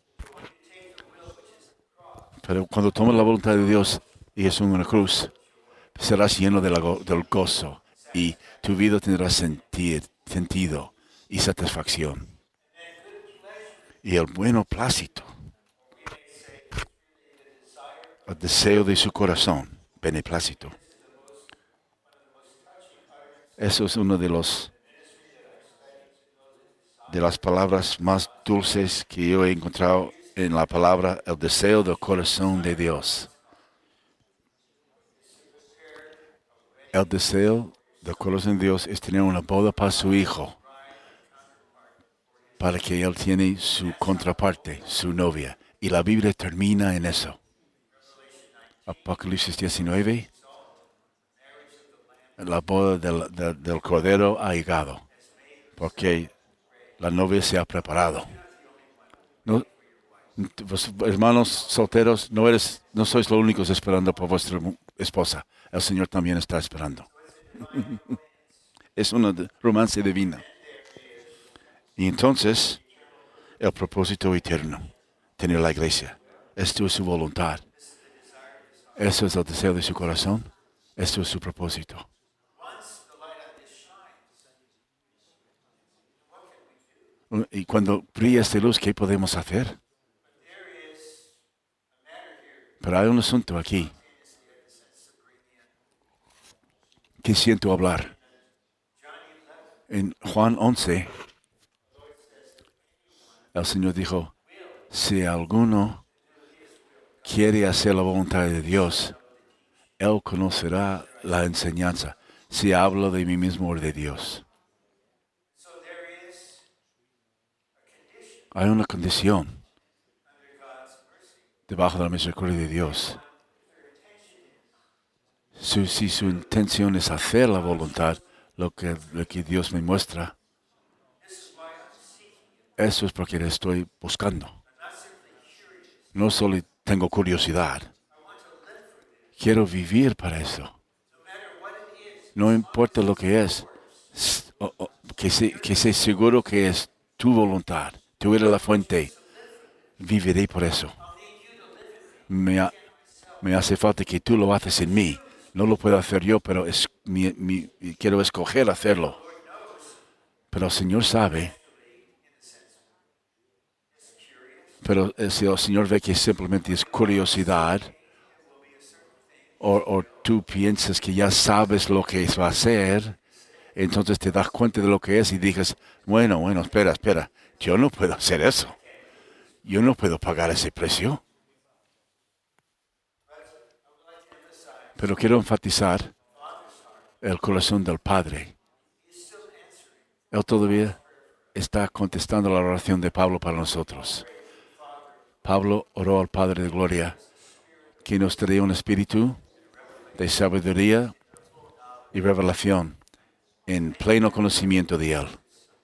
Pero cuando tomas la voluntad de Dios y es una cruz, serás lleno de la go- del gozo y tu vida tendrá sentir, sentido y satisfacción. Y el bueno plácito, el deseo de su corazón, beneplácito. Eso es uno de los de las palabras más dulces que yo he encontrado en la palabra, el deseo del corazón de Dios. El deseo del corazón de Dios es tener una boda para su hijo, para que él tiene su contraparte, su novia. Y la Biblia termina en eso. Apocalipsis diecinueve, la boda del, del, del Cordero ha llegado, porque la novia se ha preparado. No, vos, hermanos solteros, no eres, no sois los únicos esperando por vuestra mu- esposa. El Señor también está esperando. Es una de- romance divina. Y entonces, el propósito eterno, tener la iglesia. Esto es su voluntad. Eso es el deseo de su corazón. Esto es su propósito. Y cuando brilla esta luz, ¿qué podemos hacer? Pero hay un asunto aquí que siento hablar. En Juan once, el Señor dijo, si alguno quiere hacer la voluntad de Dios, Él conocerá la enseñanza. Si hablo de mí mismo o de Dios. Hay una condición debajo de la misericordia de Dios. Si, si su intención es hacer la voluntad, lo que, lo que Dios me muestra, eso es porque le estoy buscando. No solo tengo curiosidad, quiero vivir para eso. No importa lo que es, s- o- o- que sé, que sé seguro que es tu voluntad. Tú eres la fuente. Viviré por eso. Me, ha- me hace falta que tú lo haces en mí. No lo puedo hacer yo, pero es mi- mi- quiero escoger hacerlo. Pero el Señor sabe. Pero eh, si el Señor ve que simplemente es curiosidad, o, o tú piensas que ya sabes lo que va a hacer, entonces te das cuenta de lo que es y dices, bueno, bueno, espera, espera, yo no puedo hacer eso. Yo no puedo pagar ese precio. Pero quiero enfatizar el corazón del Padre. Él todavía está contestando la oración de Pablo para nosotros. Pablo oró al Padre de Gloria que nos daría un espíritu de sabiduría y revelación en pleno conocimiento de Él.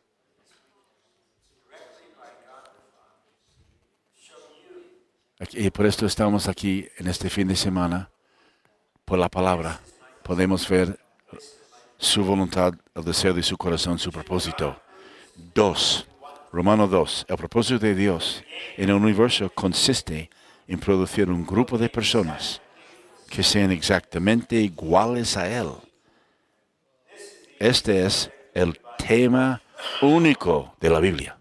Y por esto estamos aquí en este fin de semana, por la palabra. Podemos ver su voluntad, el deseo de su corazón, su propósito. Dos, Romano dos. El propósito de Dios en el universo consiste en producir un grupo de personas que sean exactamente iguales a Él. Este es el tema único de la Biblia.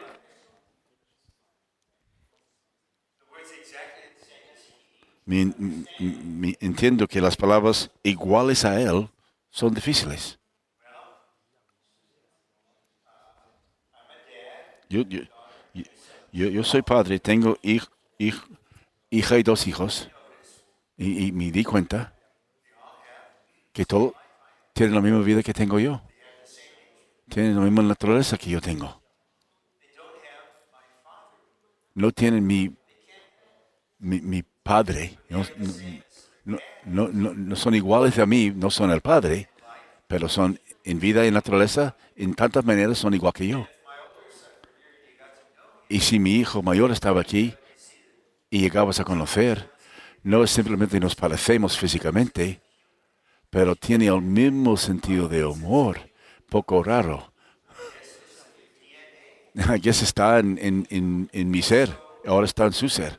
Mi, mi, mi, entiendo que las palabras iguales a Él son difíciles. Yo, yo, yo, yo soy padre, tengo hij, hij, hija y dos hijos, y, y me di cuenta que todos tienen la misma vida que tengo yo. Tienen la misma naturaleza que yo tengo. No tienen mi, mi, mi padre. No, no, no, no, no son iguales a mí, no son el padre, pero son en vida y naturaleza, en tantas maneras son igual que yo. Y si mi hijo mayor estaba aquí y llegabas a conocer, no es simplemente nos parecemos físicamente, pero tiene el mismo sentido de humor, poco raro. I guess está en, en, en, en mi ser, ahora está en su ser.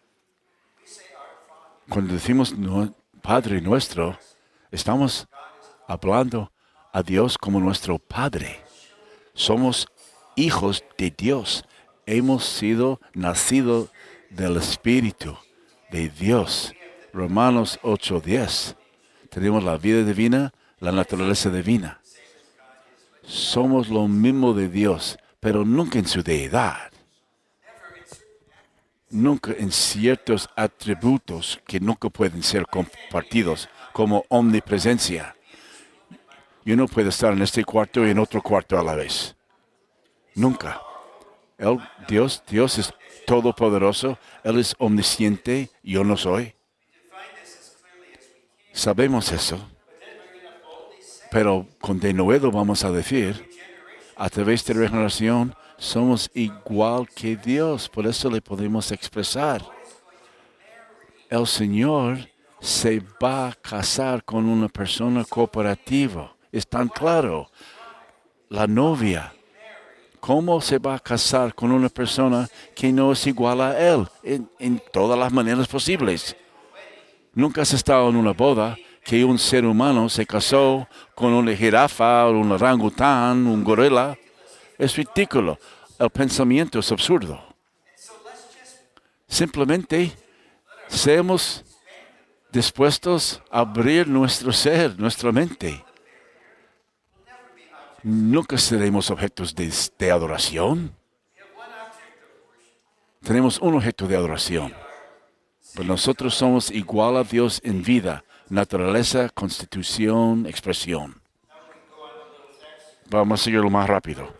Cuando decimos no, Padre nuestro, estamos hablando a Dios como nuestro Padre. Somos hijos de Dios. Hemos sido nacidos del Espíritu de Dios. Romanos ocho diez. Tenemos la vida divina, la naturaleza divina. Somos lo mismo de Dios, pero nunca en su deidad. Nunca en ciertos atributos que nunca pueden ser compartidos, como omnipresencia. Yo no puedo estar en este cuarto y en otro cuarto a la vez. Nunca. Él, Dios, Dios es todopoderoso, Él es omnisciente, yo no soy. Sabemos eso, pero con denuedo vamos a decir, a través de regeneración, somos igual que Dios, por eso le podemos expresar. El Señor se va a casar con una persona cooperativa, es tan claro. La novia, ¿cómo se va a casar con una persona que no es igual a Él en, en todas las maneras posibles? Nunca has estado en una boda que un ser humano se casó con una jirafa, un orangután, un gorila. Es ridículo. El pensamiento es absurdo. Simplemente seamos dispuestos a abrir nuestro ser, nuestra mente. Nunca seremos objetos de, de adoración. Tenemos un objeto de adoración. Pero nosotros somos igual a Dios en vida, naturaleza, constitución, expresión. Vamos a seguirlo más rápido.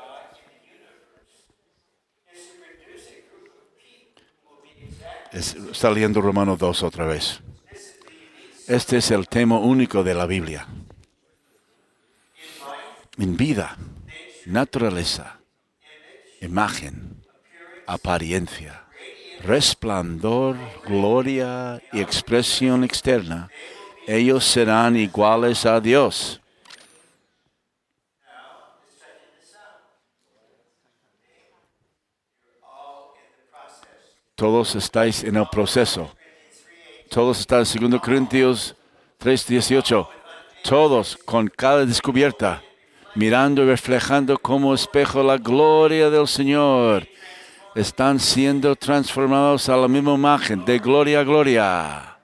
Es, está leyendo Romanos dos otra vez. Este es el tema único de la Biblia. En vida, naturaleza, imagen, apariencia, resplandor, gloria y expresión externa, ellos serán iguales a Dios. Todos estáis en el proceso. Todos están en segundo Corintios tres dieciocho. Todos con cada descubierta, mirando y reflejando como espejo la gloria del Señor, están siendo transformados a la misma imagen, de gloria a gloria.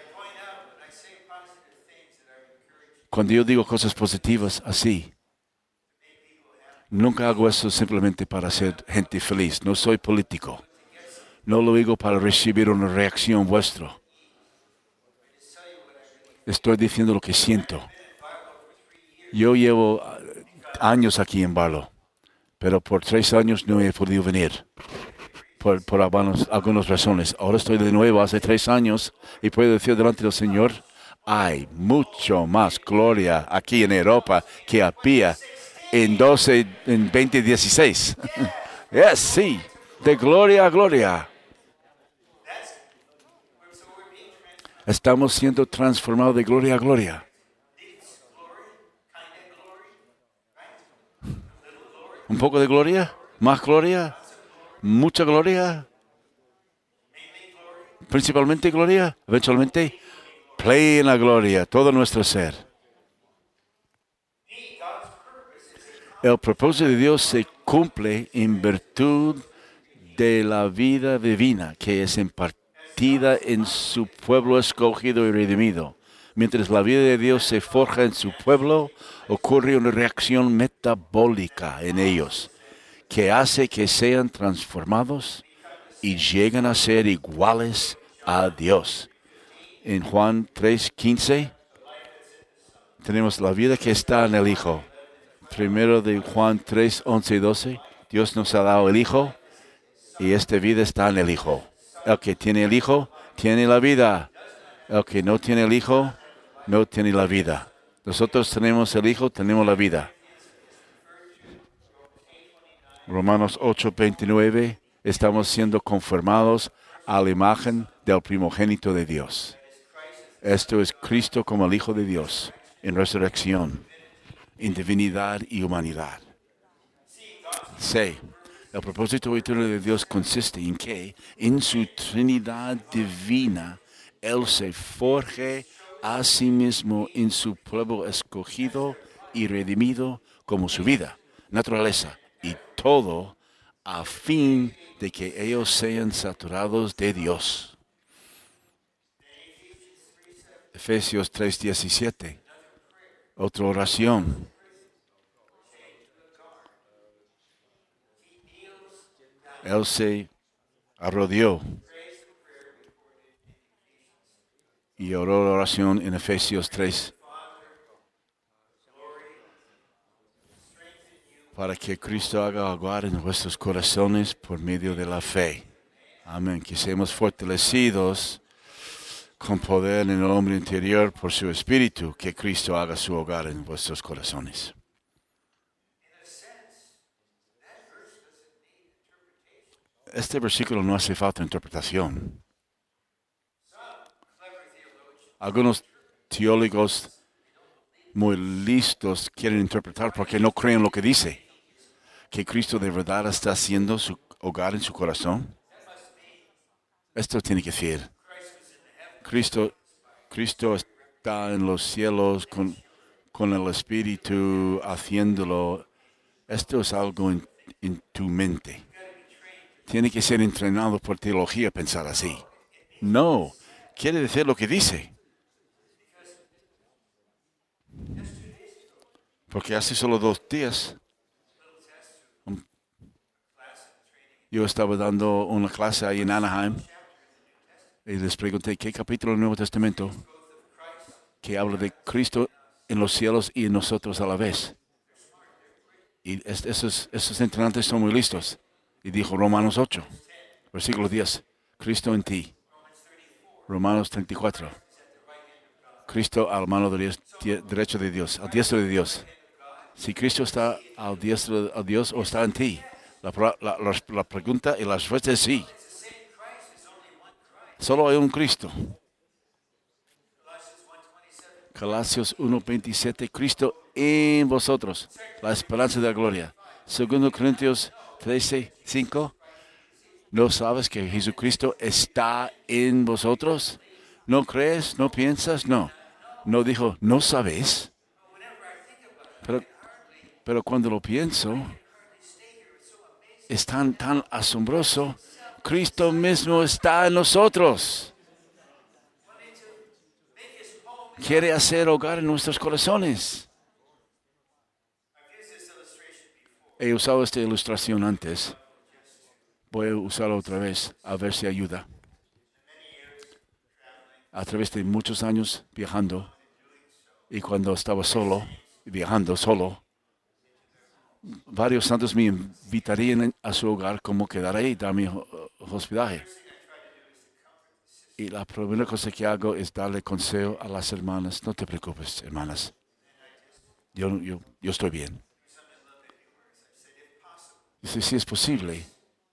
Cuando yo digo cosas positivas así, nunca hago eso simplemente para hacer gente feliz. No soy político. No lo digo para recibir una reacción vuestra. Estoy diciendo lo que siento. Yo llevo años aquí en Barlow, pero por tres años no he podido venir por, por algunas, algunas razones. Ahora estoy de nuevo hace tres años y puedo decir delante del Señor, hay mucho más gloria aquí en Europa que había en doce, en veinte dieciséis. Yes, sí, de gloria a gloria. Estamos siendo transformados de gloria a gloria. Un poco de gloria, más gloria, mucha gloria, principalmente gloria, eventualmente plena gloria, todo nuestro ser. El propósito de Dios se cumple en virtud de la vida divina que es impartida en su pueblo escogido y redimido. Mientras la vida de Dios se forja en su pueblo, ocurre una reacción metabólica en ellos que hace que sean transformados y lleguen a ser iguales a Dios. En Juan tres quince tenemos la vida que está en el Hijo. Primero de Juan tres once y doce, Dios nos ha dado el Hijo y esta vida está en el Hijo. El que tiene el Hijo tiene la vida. El que no tiene el Hijo no tiene la vida. Nosotros tenemos el Hijo, tenemos la vida. Romanos ocho veintinueve, estamos siendo conformados a la imagen del primogénito de Dios. Esto es Cristo como el Hijo de Dios en resurrección, en divinidad y humanidad. C. El propósito eterno de Dios consiste en que, en su Trinidad divina, Él se forje a sí mismo en su pueblo escogido y redimido como su vida, naturaleza y todo a fin de que ellos sean saturados de Dios. Efesios tres diecisiete. Otra oración. Él se arrodilló y oró la oración en Efesios tres para que Cristo haga hogar en vuestros corazones por medio de la fe. Amén. Que seamos fortalecidos con poder en el hombre interior por su espíritu, que Cristo haga su hogar en vuestros corazones. Este versículo no hace falta interpretación. Algunos teólogos muy listos quieren interpretar porque no creen lo que dice. Que Cristo de verdad está haciendo su hogar en su corazón. Esto tiene que decir, Cristo, Cristo está en los cielos con, con el Espíritu haciéndolo. Esto es algo en, en tu mente. Tiene que ser entrenado por teología pensar así. No, quiere decir lo que dice. Porque hace solo dos días yo estaba dando una clase ahí en Anaheim y les pregunté qué capítulo del Nuevo Testamento que habla de Cristo en los cielos y en nosotros a la vez. Y es, esos, esos entrenantes son muy listos. Y dijo Romanos ocho, versículo diez, Cristo en ti. Romanos treinta y cuatro, Cristo al mano derecho de Dios, al diestro de Dios. Si Cristo está al diestro de Dios o está en ti, la, la, la, la pregunta y la respuesta es sí. Solo hay un Cristo. Galatios uno veintisiete, Cristo en vosotros, la esperanza de la gloria. Segundo Corintios trece, cinco, ¿no sabes que Jesucristo está en vosotros? ¿No crees? ¿No piensas? No. No dijo, ¿no sabes? Pero, pero cuando lo pienso, es tan, tan asombroso. Cristo mismo está en nosotros. Quiere hacer hogar en nuestros corazones. He usado esta ilustración antes. Voy a usarla otra vez, a ver si ayuda. A través de muchos años viajando, y cuando estaba solo, viajando solo, varios santos me invitarían a su hogar como quedar ahí, darme hospedaje. Y la primera cosa que hago es darle consejo a las hermanas. No te preocupes, hermanas. Yo, yo, yo estoy bien. Dice, si es posible.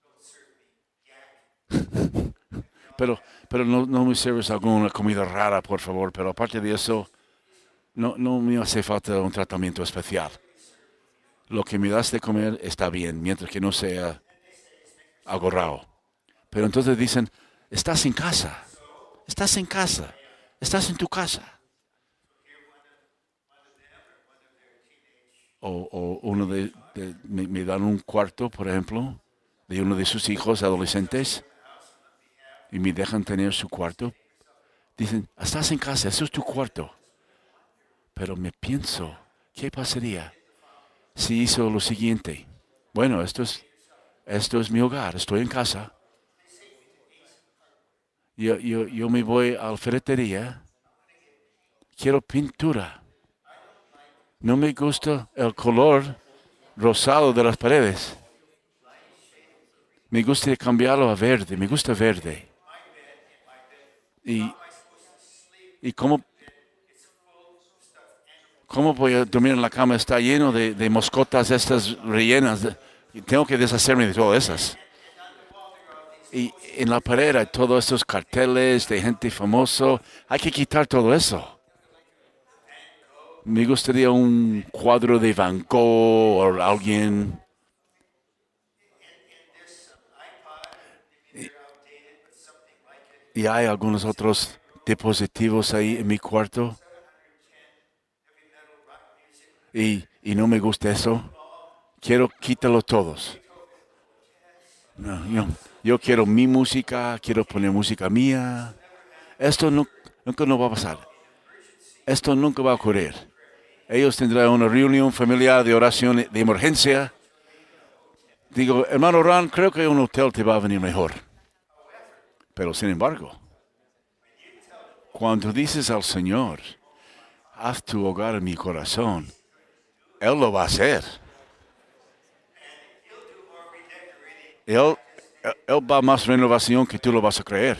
pero pero no, no me sirves alguna comida rara, por favor. Pero aparte de eso, no, no me hace falta un tratamiento especial. Lo que me das de comer está bien, mientras que no sea algo raro. Pero entonces dicen, estás en casa. Estás en casa. Estás en tu casa. O, o uno de, de me, me dan un cuarto, por ejemplo, de uno de sus hijos adolescentes y me dejan tener su cuarto. Dicen, estás en casa, eso es tu cuarto. Pero me pienso, ¿qué pasaría si hizo lo siguiente? Bueno, esto es, esto es mi hogar, estoy en casa. Yo, yo, yo me voy a la ferretería. Quiero pintura. No me gusta el color rosado de las paredes. Me gustaría cambiarlo a verde. Me gusta verde. Y, y cómo, cómo voy a dormir en la cama. Está lleno de, de moscotas estas rellenas. Y tengo que deshacerme de todas esas. Y en la pared hay todos estos carteles de gente famosa. Hay que quitar todo eso. Me gustaría un cuadro de Van Gogh o alguien. Y, y hay algunos otros dispositivos ahí en mi cuarto. Y, y no me gusta eso. Quiero quitarlos todos. No, yo, yo quiero mi música, quiero poner música mía. Esto no, nunca no va a pasar. Esto nunca va a ocurrir. Ellos tendrán una reunión familiar de oración de emergencia. Digo, hermano Ron, creo que un hotel te va a venir mejor. Pero sin embargo, cuando dices al Señor, haz tu hogar en mi corazón, Él lo va a hacer. Él, él, él va a más renovación que tú lo vas a creer.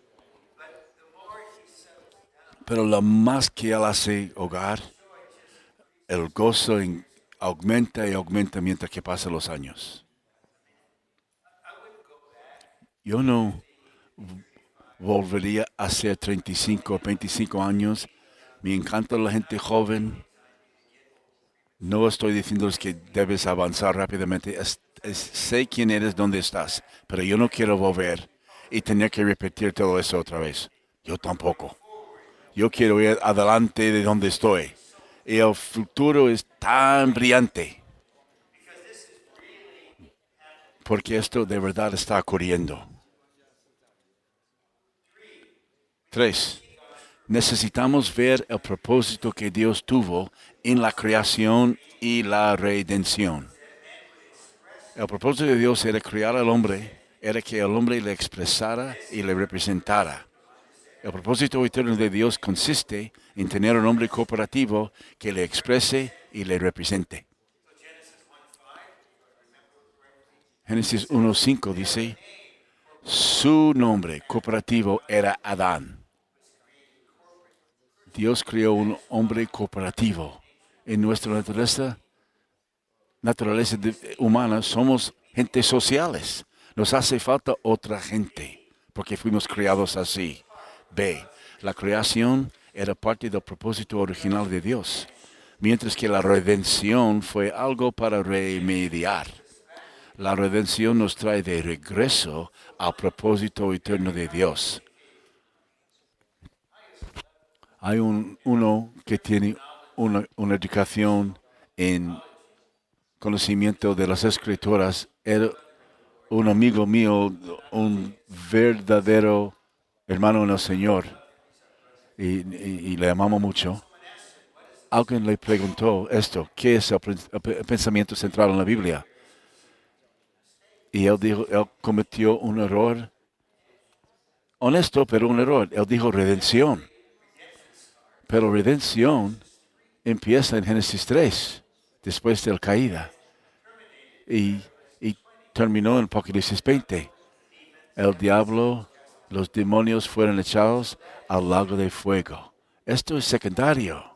Pero lo más que Él hace hogar, el gozo en, aumenta y aumenta mientras que pasan los años. Yo no volvería a ser treinta y cinco o veinticinco años. Me encanta la gente joven. No estoy diciéndoles que debes avanzar rápidamente. Es, es, sé quién eres, dónde estás. Pero yo no quiero volver y tener que repetir todo eso otra vez. Yo tampoco. Yo quiero ir adelante de donde estoy. Y el futuro es tan brillante. Porque esto de verdad está ocurriendo. Tres. Necesitamos ver el propósito que Dios tuvo en la creación y la redención. El propósito de Dios era crear al hombre, era que el hombre le expresara y le representara. El propósito eterno de Dios consiste en tener un hombre cooperativo que le exprese y le represente. Génesis uno cinco dice, su nombre cooperativo era Adán. Dios creó un hombre cooperativo. En nuestra naturaleza, naturaleza humana somos gente sociales. Nos hace falta otra gente porque fuimos creados así. B. La creación era parte del propósito original de Dios, mientras que la redención fue algo para remediar. La redención nos trae de regreso al propósito eterno de Dios. Hay un, uno que tiene una, una educación en conocimiento de las escrituras. Era un amigo mío, un verdadero hermano en el Señor. Y, y, y le amamos mucho. Alguien le preguntó esto, ¿qué es el, el pensamiento central en la Biblia? Y él dijo, él cometió un error honesto, pero un error. Él dijo redención. Pero redención empieza en Génesis tres, después de la caída, y, y terminó en Apocalipsis veinte. el diablo, los demonios fueron echados al lago de fuego. Esto es secundario.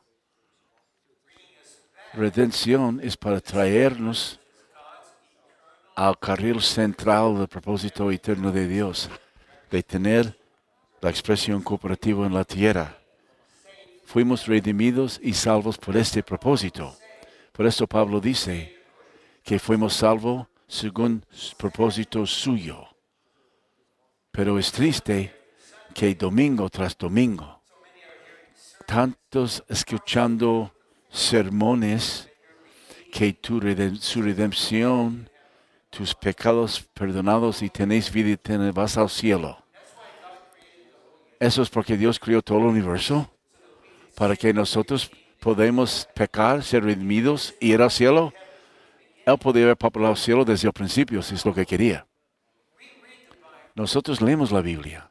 Redención es para traernos al carril central del propósito eterno de Dios, de tener la expresión cooperativa en la tierra. Fuimos redimidos y salvos por este propósito. Por esto Pablo dice que fuimos salvos según el propósito suyo. Pero es triste que domingo tras domingo, tantos escuchando sermones que tu redem- su redención, tus pecados perdonados y tenéis vida eterna, vas al cielo. Eso es porque Dios creó todo el universo, para que nosotros podamos pecar, ser redimidos y ir al cielo. Él podía haber populado el cielo desde el principio, si es lo que quería. Nosotros leemos la Biblia.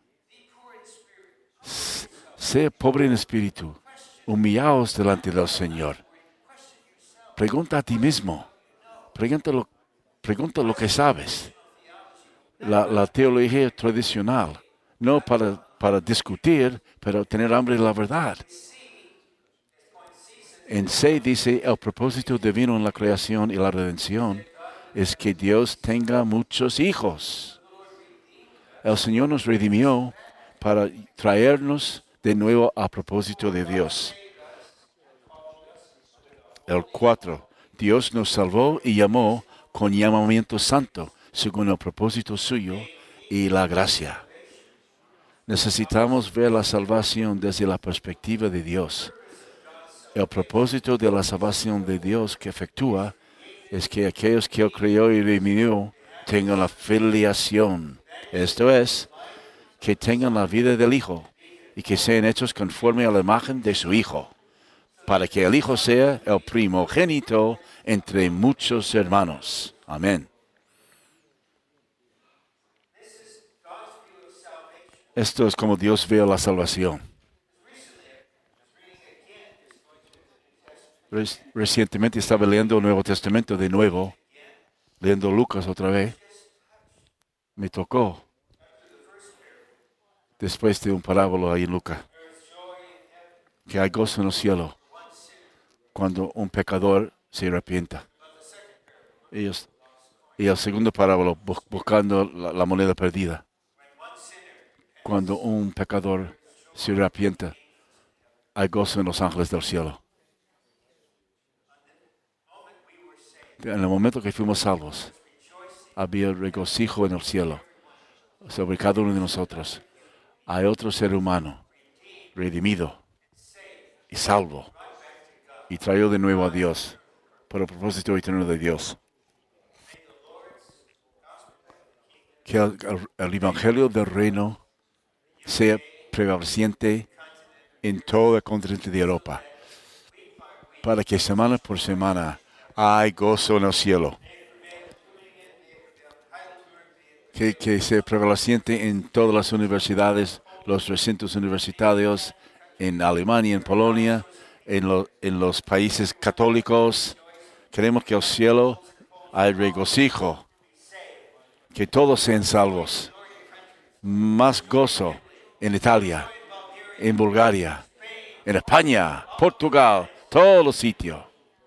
S- Sé pobre en espíritu, humillaos delante del Señor. Pregunta a ti mismo. Pregunta lo, pregunta lo que sabes. La, la teología tradicional, no para, para discutir, pero tener hambre de la verdad. En C dice, el propósito divino en la creación y la redención es que Dios tenga muchos hijos. El Señor nos redimió para traernos de nuevo a propósito de Dios. El cuatro. Dios nos salvó y llamó con llamamiento santo, según el propósito suyo y la gracia. Necesitamos ver la salvación desde la perspectiva de Dios. El propósito de la salvación de Dios que efectúa es que aquellos que Él creó y redimió tengan la filiación. Esto es, que tengan la vida del Hijo y que sean hechos conforme a la imagen de su Hijo, para que el Hijo sea el primogénito entre muchos hermanos. Amén. Esto es como Dios ve la salvación. Rec- Recientemente estaba leyendo el Nuevo Testamento de nuevo, leyendo Lucas otra vez. Me tocó, después de un parábola ahí en Lucas, que hay gozo en el cielo cuando un pecador se arrepienta. Ellos, y el segundo parábola, bu- buscando la, la moneda perdida. Cuando un pecador se arrepienta, hay gozo en los ángeles del cielo. En el momento que fuimos salvos, había regocijo en el cielo sobre cada uno de nosotros. Hay otro ser humano redimido y salvo y traído de nuevo a Dios por el propósito eterno de Dios. Que el, el- el evangelio del reino sea prevaleciente en todo el continente de Europa, para que semana por semana hay gozo en el cielo. Que, que sea prevaleciente en todas las universidades, los recintos universitarios, en Alemania, en Polonia, en, lo- en los países católicos. Queremos que el cielo hay regocijo, que todos sean salvos. Más gozo en Italia, en Bulgaria, en España, Portugal, todos los sitios.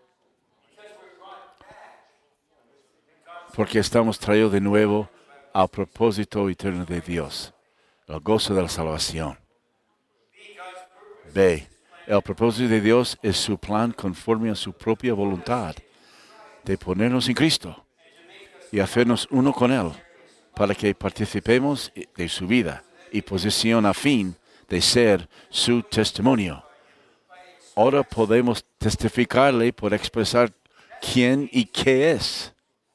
Porque estamos traídos de nuevo al propósito eterno de Dios, el gozo de la salvación. B. El propósito de Dios es su plan conforme a su propia voluntad, de ponernos en Cristo y hacernos uno con Él, para que participemos de su vida y posición a fin de ser su testimonio. Ahora podemos testificarle por expresar quién y qué es.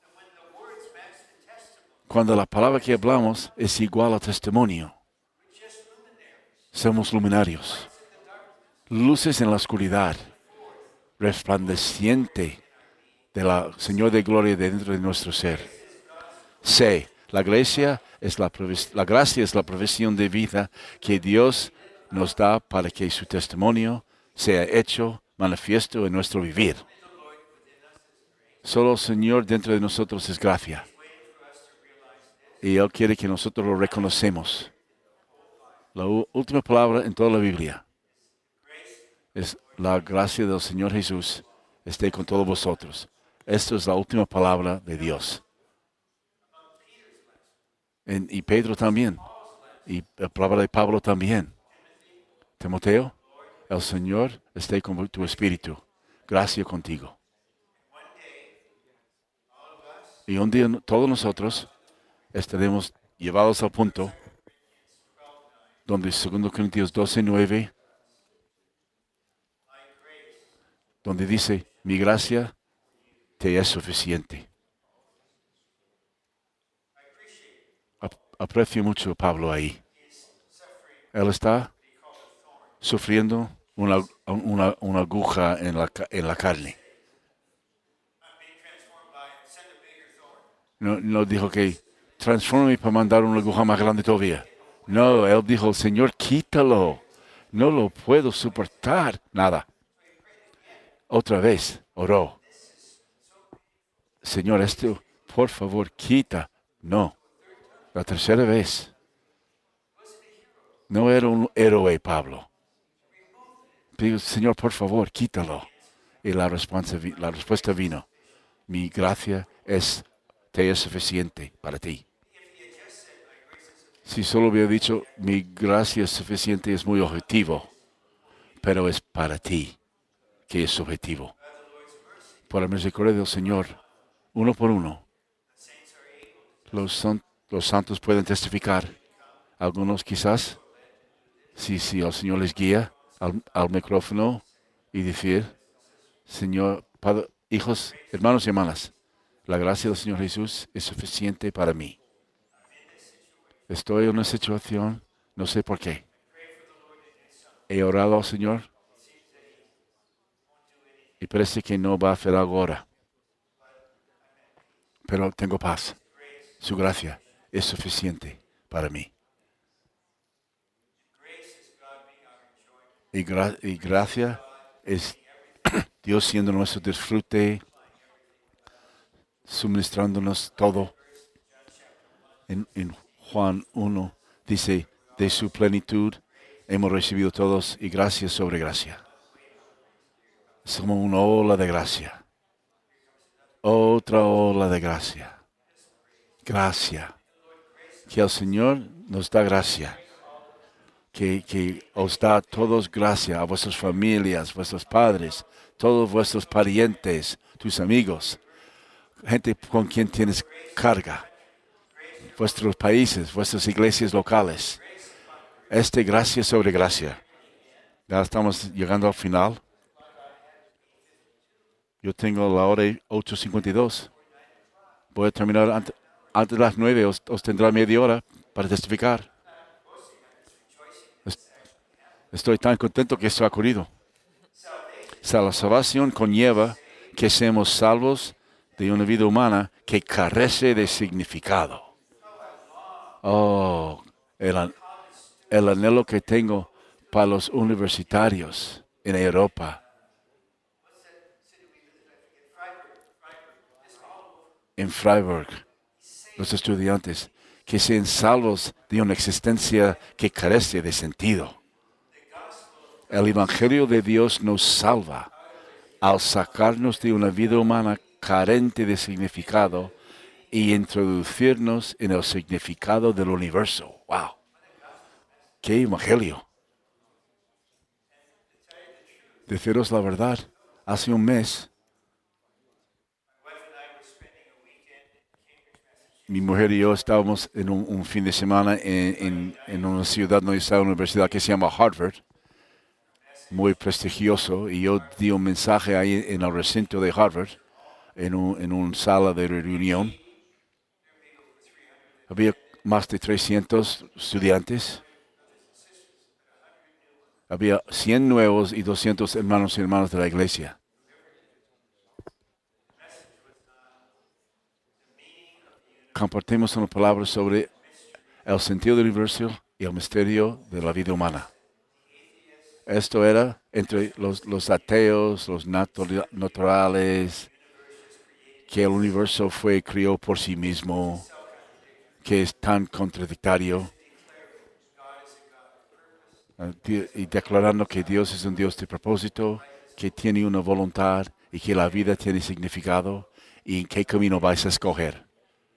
Cuando la palabra que hablamos es igual al testimonio, somos luminarios, luces en la oscuridad, resplandeciente de la Señor de gloria dentro de nuestro ser. C. La gracia es la, provis- la gracia es la provisión de vida que Dios nos da para que su testimonio sea hecho manifiesto en nuestro vivir. Solo el Señor dentro de nosotros es gracia. Y Él quiere que nosotros lo reconocemos. La última palabra en toda la Biblia es la gracia del Señor Jesús esté con todos vosotros. Esta es la última palabra de Dios. En, y Pedro también. Y la palabra de Pablo también. Timoteo, el Señor esté con tu espíritu. Gracia contigo. Y un día todos nosotros estaremos llevados al punto donde segundo Corintios doce, nueve, donde dice, mi gracia te es suficiente. Aprecio mucho a Pablo ahí. Él está sufriendo una, una, una aguja en la, en la carne. No, no dijo que transforme para mandar una aguja más grande todavía. No, él dijo, Señor, quítalo. No lo puedo soportar. Nada. Otra vez oró. Señor, esto, por favor, quita. No. La tercera vez. No era un héroe, Pablo. Digo, Señor, por favor, quítalo. Y la respuesta, la respuesta vino. Mi gracia es, te es suficiente para ti. Si solo hubiera dicho, mi gracia es suficiente, es muy objetivo. Pero es para ti que es subjetivo. Por la misericordia del Señor, uno por uno, los, son, los santos pueden testificar. Algunos quizás, si, si el Señor les guía al, al micrófono y decir, Señor, Padre, hijos, hermanos y hermanas, la gracia del Señor Jesús es suficiente para mí. Estoy en una situación, no sé por qué. He orado al Señor y parece que no va a hacer algo ahora. Pero tengo paz. Su gracia es suficiente para mí. Y, gra y gracia es Dios siendo nuestro disfrute, suministrándonos todo. En, en Juan uno dice, de su plenitud hemos recibido todos y gracia sobre gracia. Es como una ola de gracia. Otra ola de gracia. Gracia. Que el Señor nos da gracia. Que, que os da a todos gracia, a vuestras familias, vuestros padres, todos vuestros parientes, tus amigos, gente con quien tienes carga, vuestros países, vuestras iglesias locales. Este gracia sobre gracia. Ya estamos llegando al final. Yo tengo la hora ocho cincuenta y dos. Voy a terminar antes, antes de las nueve. Os, os tendrá media hora para testificar. Estoy tan contento que esto ha ocurrido. La salvación conlleva que seamos salvos de una vida humana que carece de significado. Oh, el, el anhelo que tengo para los universitarios en Europa. En Freiburg, los estudiantes que sean salvos de una existencia que carece de sentido. El Evangelio de Dios nos salva al sacarnos de una vida humana carente de significado y introducirnos en el significado del universo. ¡Wow! ¡Qué Evangelio! Deciros la verdad, hace un mes, mi mujer y yo estábamos en un, un fin de semana en, en, en una ciudad donde está una universidad que se llama Harvard, muy prestigioso, y yo di un mensaje ahí en el recinto de Harvard, en un, en una sala de reunión. Había más de trescientos estudiantes. Había cien nuevos y doscientos hermanos y hermanas de la iglesia. Compartimos una palabra sobre el sentido del universo y el misterio de la vida humana. Esto era entre los, los ateos, los natura, naturales, que el universo fue creado por sí mismo, que es tan contradictorio, y declarando que Dios es un Dios de propósito, que tiene una voluntad y que la vida tiene significado y en qué camino vais a escoger.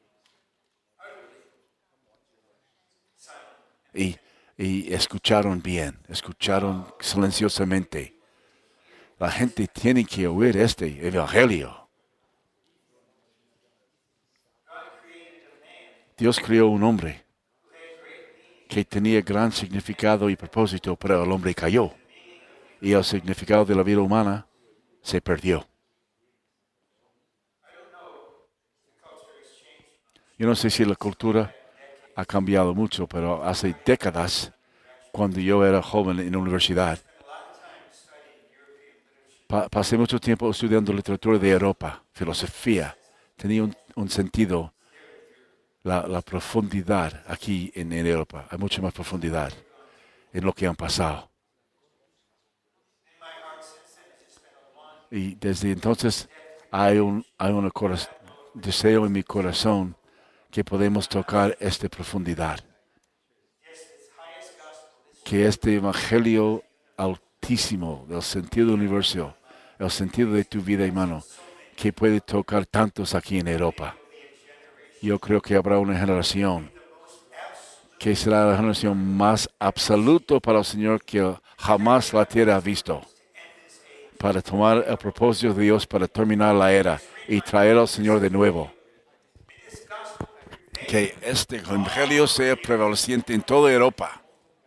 Y, y escucharon bien, escucharon silenciosamente. La gente tiene que oír este evangelio. Dios creó un hombre que tenía gran significado y propósito, pero el hombre cayó. Y el significado de la vida humana se perdió. Yo no sé si la cultura ha cambiado mucho, pero hace décadas, cuando yo era joven en la universidad, pa pasé mucho tiempo estudiando literatura de Europa, filosofía. Tenía un, un sentido, la, la profundidad aquí en, en Europa. Hay mucha más profundidad en lo que han pasado. Y desde entonces hay un, hay un deseo en mi corazón que podemos tocar esta profundidad. Que este evangelio altísimo del sentido del universo, el sentido de tu vida, hermano, que puede tocar tantos aquí en Europa. Yo creo que habrá una generación que será la generación más absoluta para el Señor que jamás la tierra ha visto. Para tomar el propósito de Dios para terminar la era y traer al Señor de nuevo. Que este evangelio sea prevaleciente en toda Europa.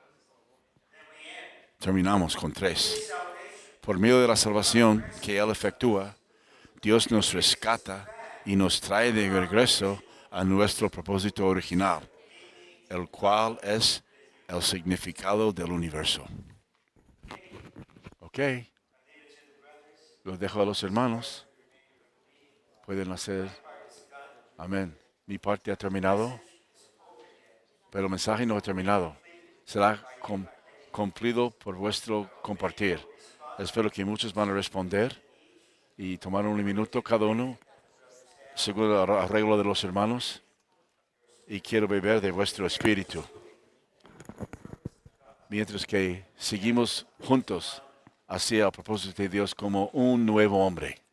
Terminamos con tres. Por medio de la salvación que Él efectúa, Dios nos rescata y nos trae de regreso a nuestro propósito original, el cual es el significado del universo. Ok. Los dejo a los hermanos. Pueden hacer. Amén. Mi parte ha terminado, pero el mensaje no ha terminado. Será com cumplido por vuestro compartir. Espero que muchos van a responder y tomar un minuto cada uno, según el arreglo de los hermanos. Y quiero beber de vuestro espíritu. Mientras que seguimos juntos hacia el propósito de Dios como un nuevo hombre.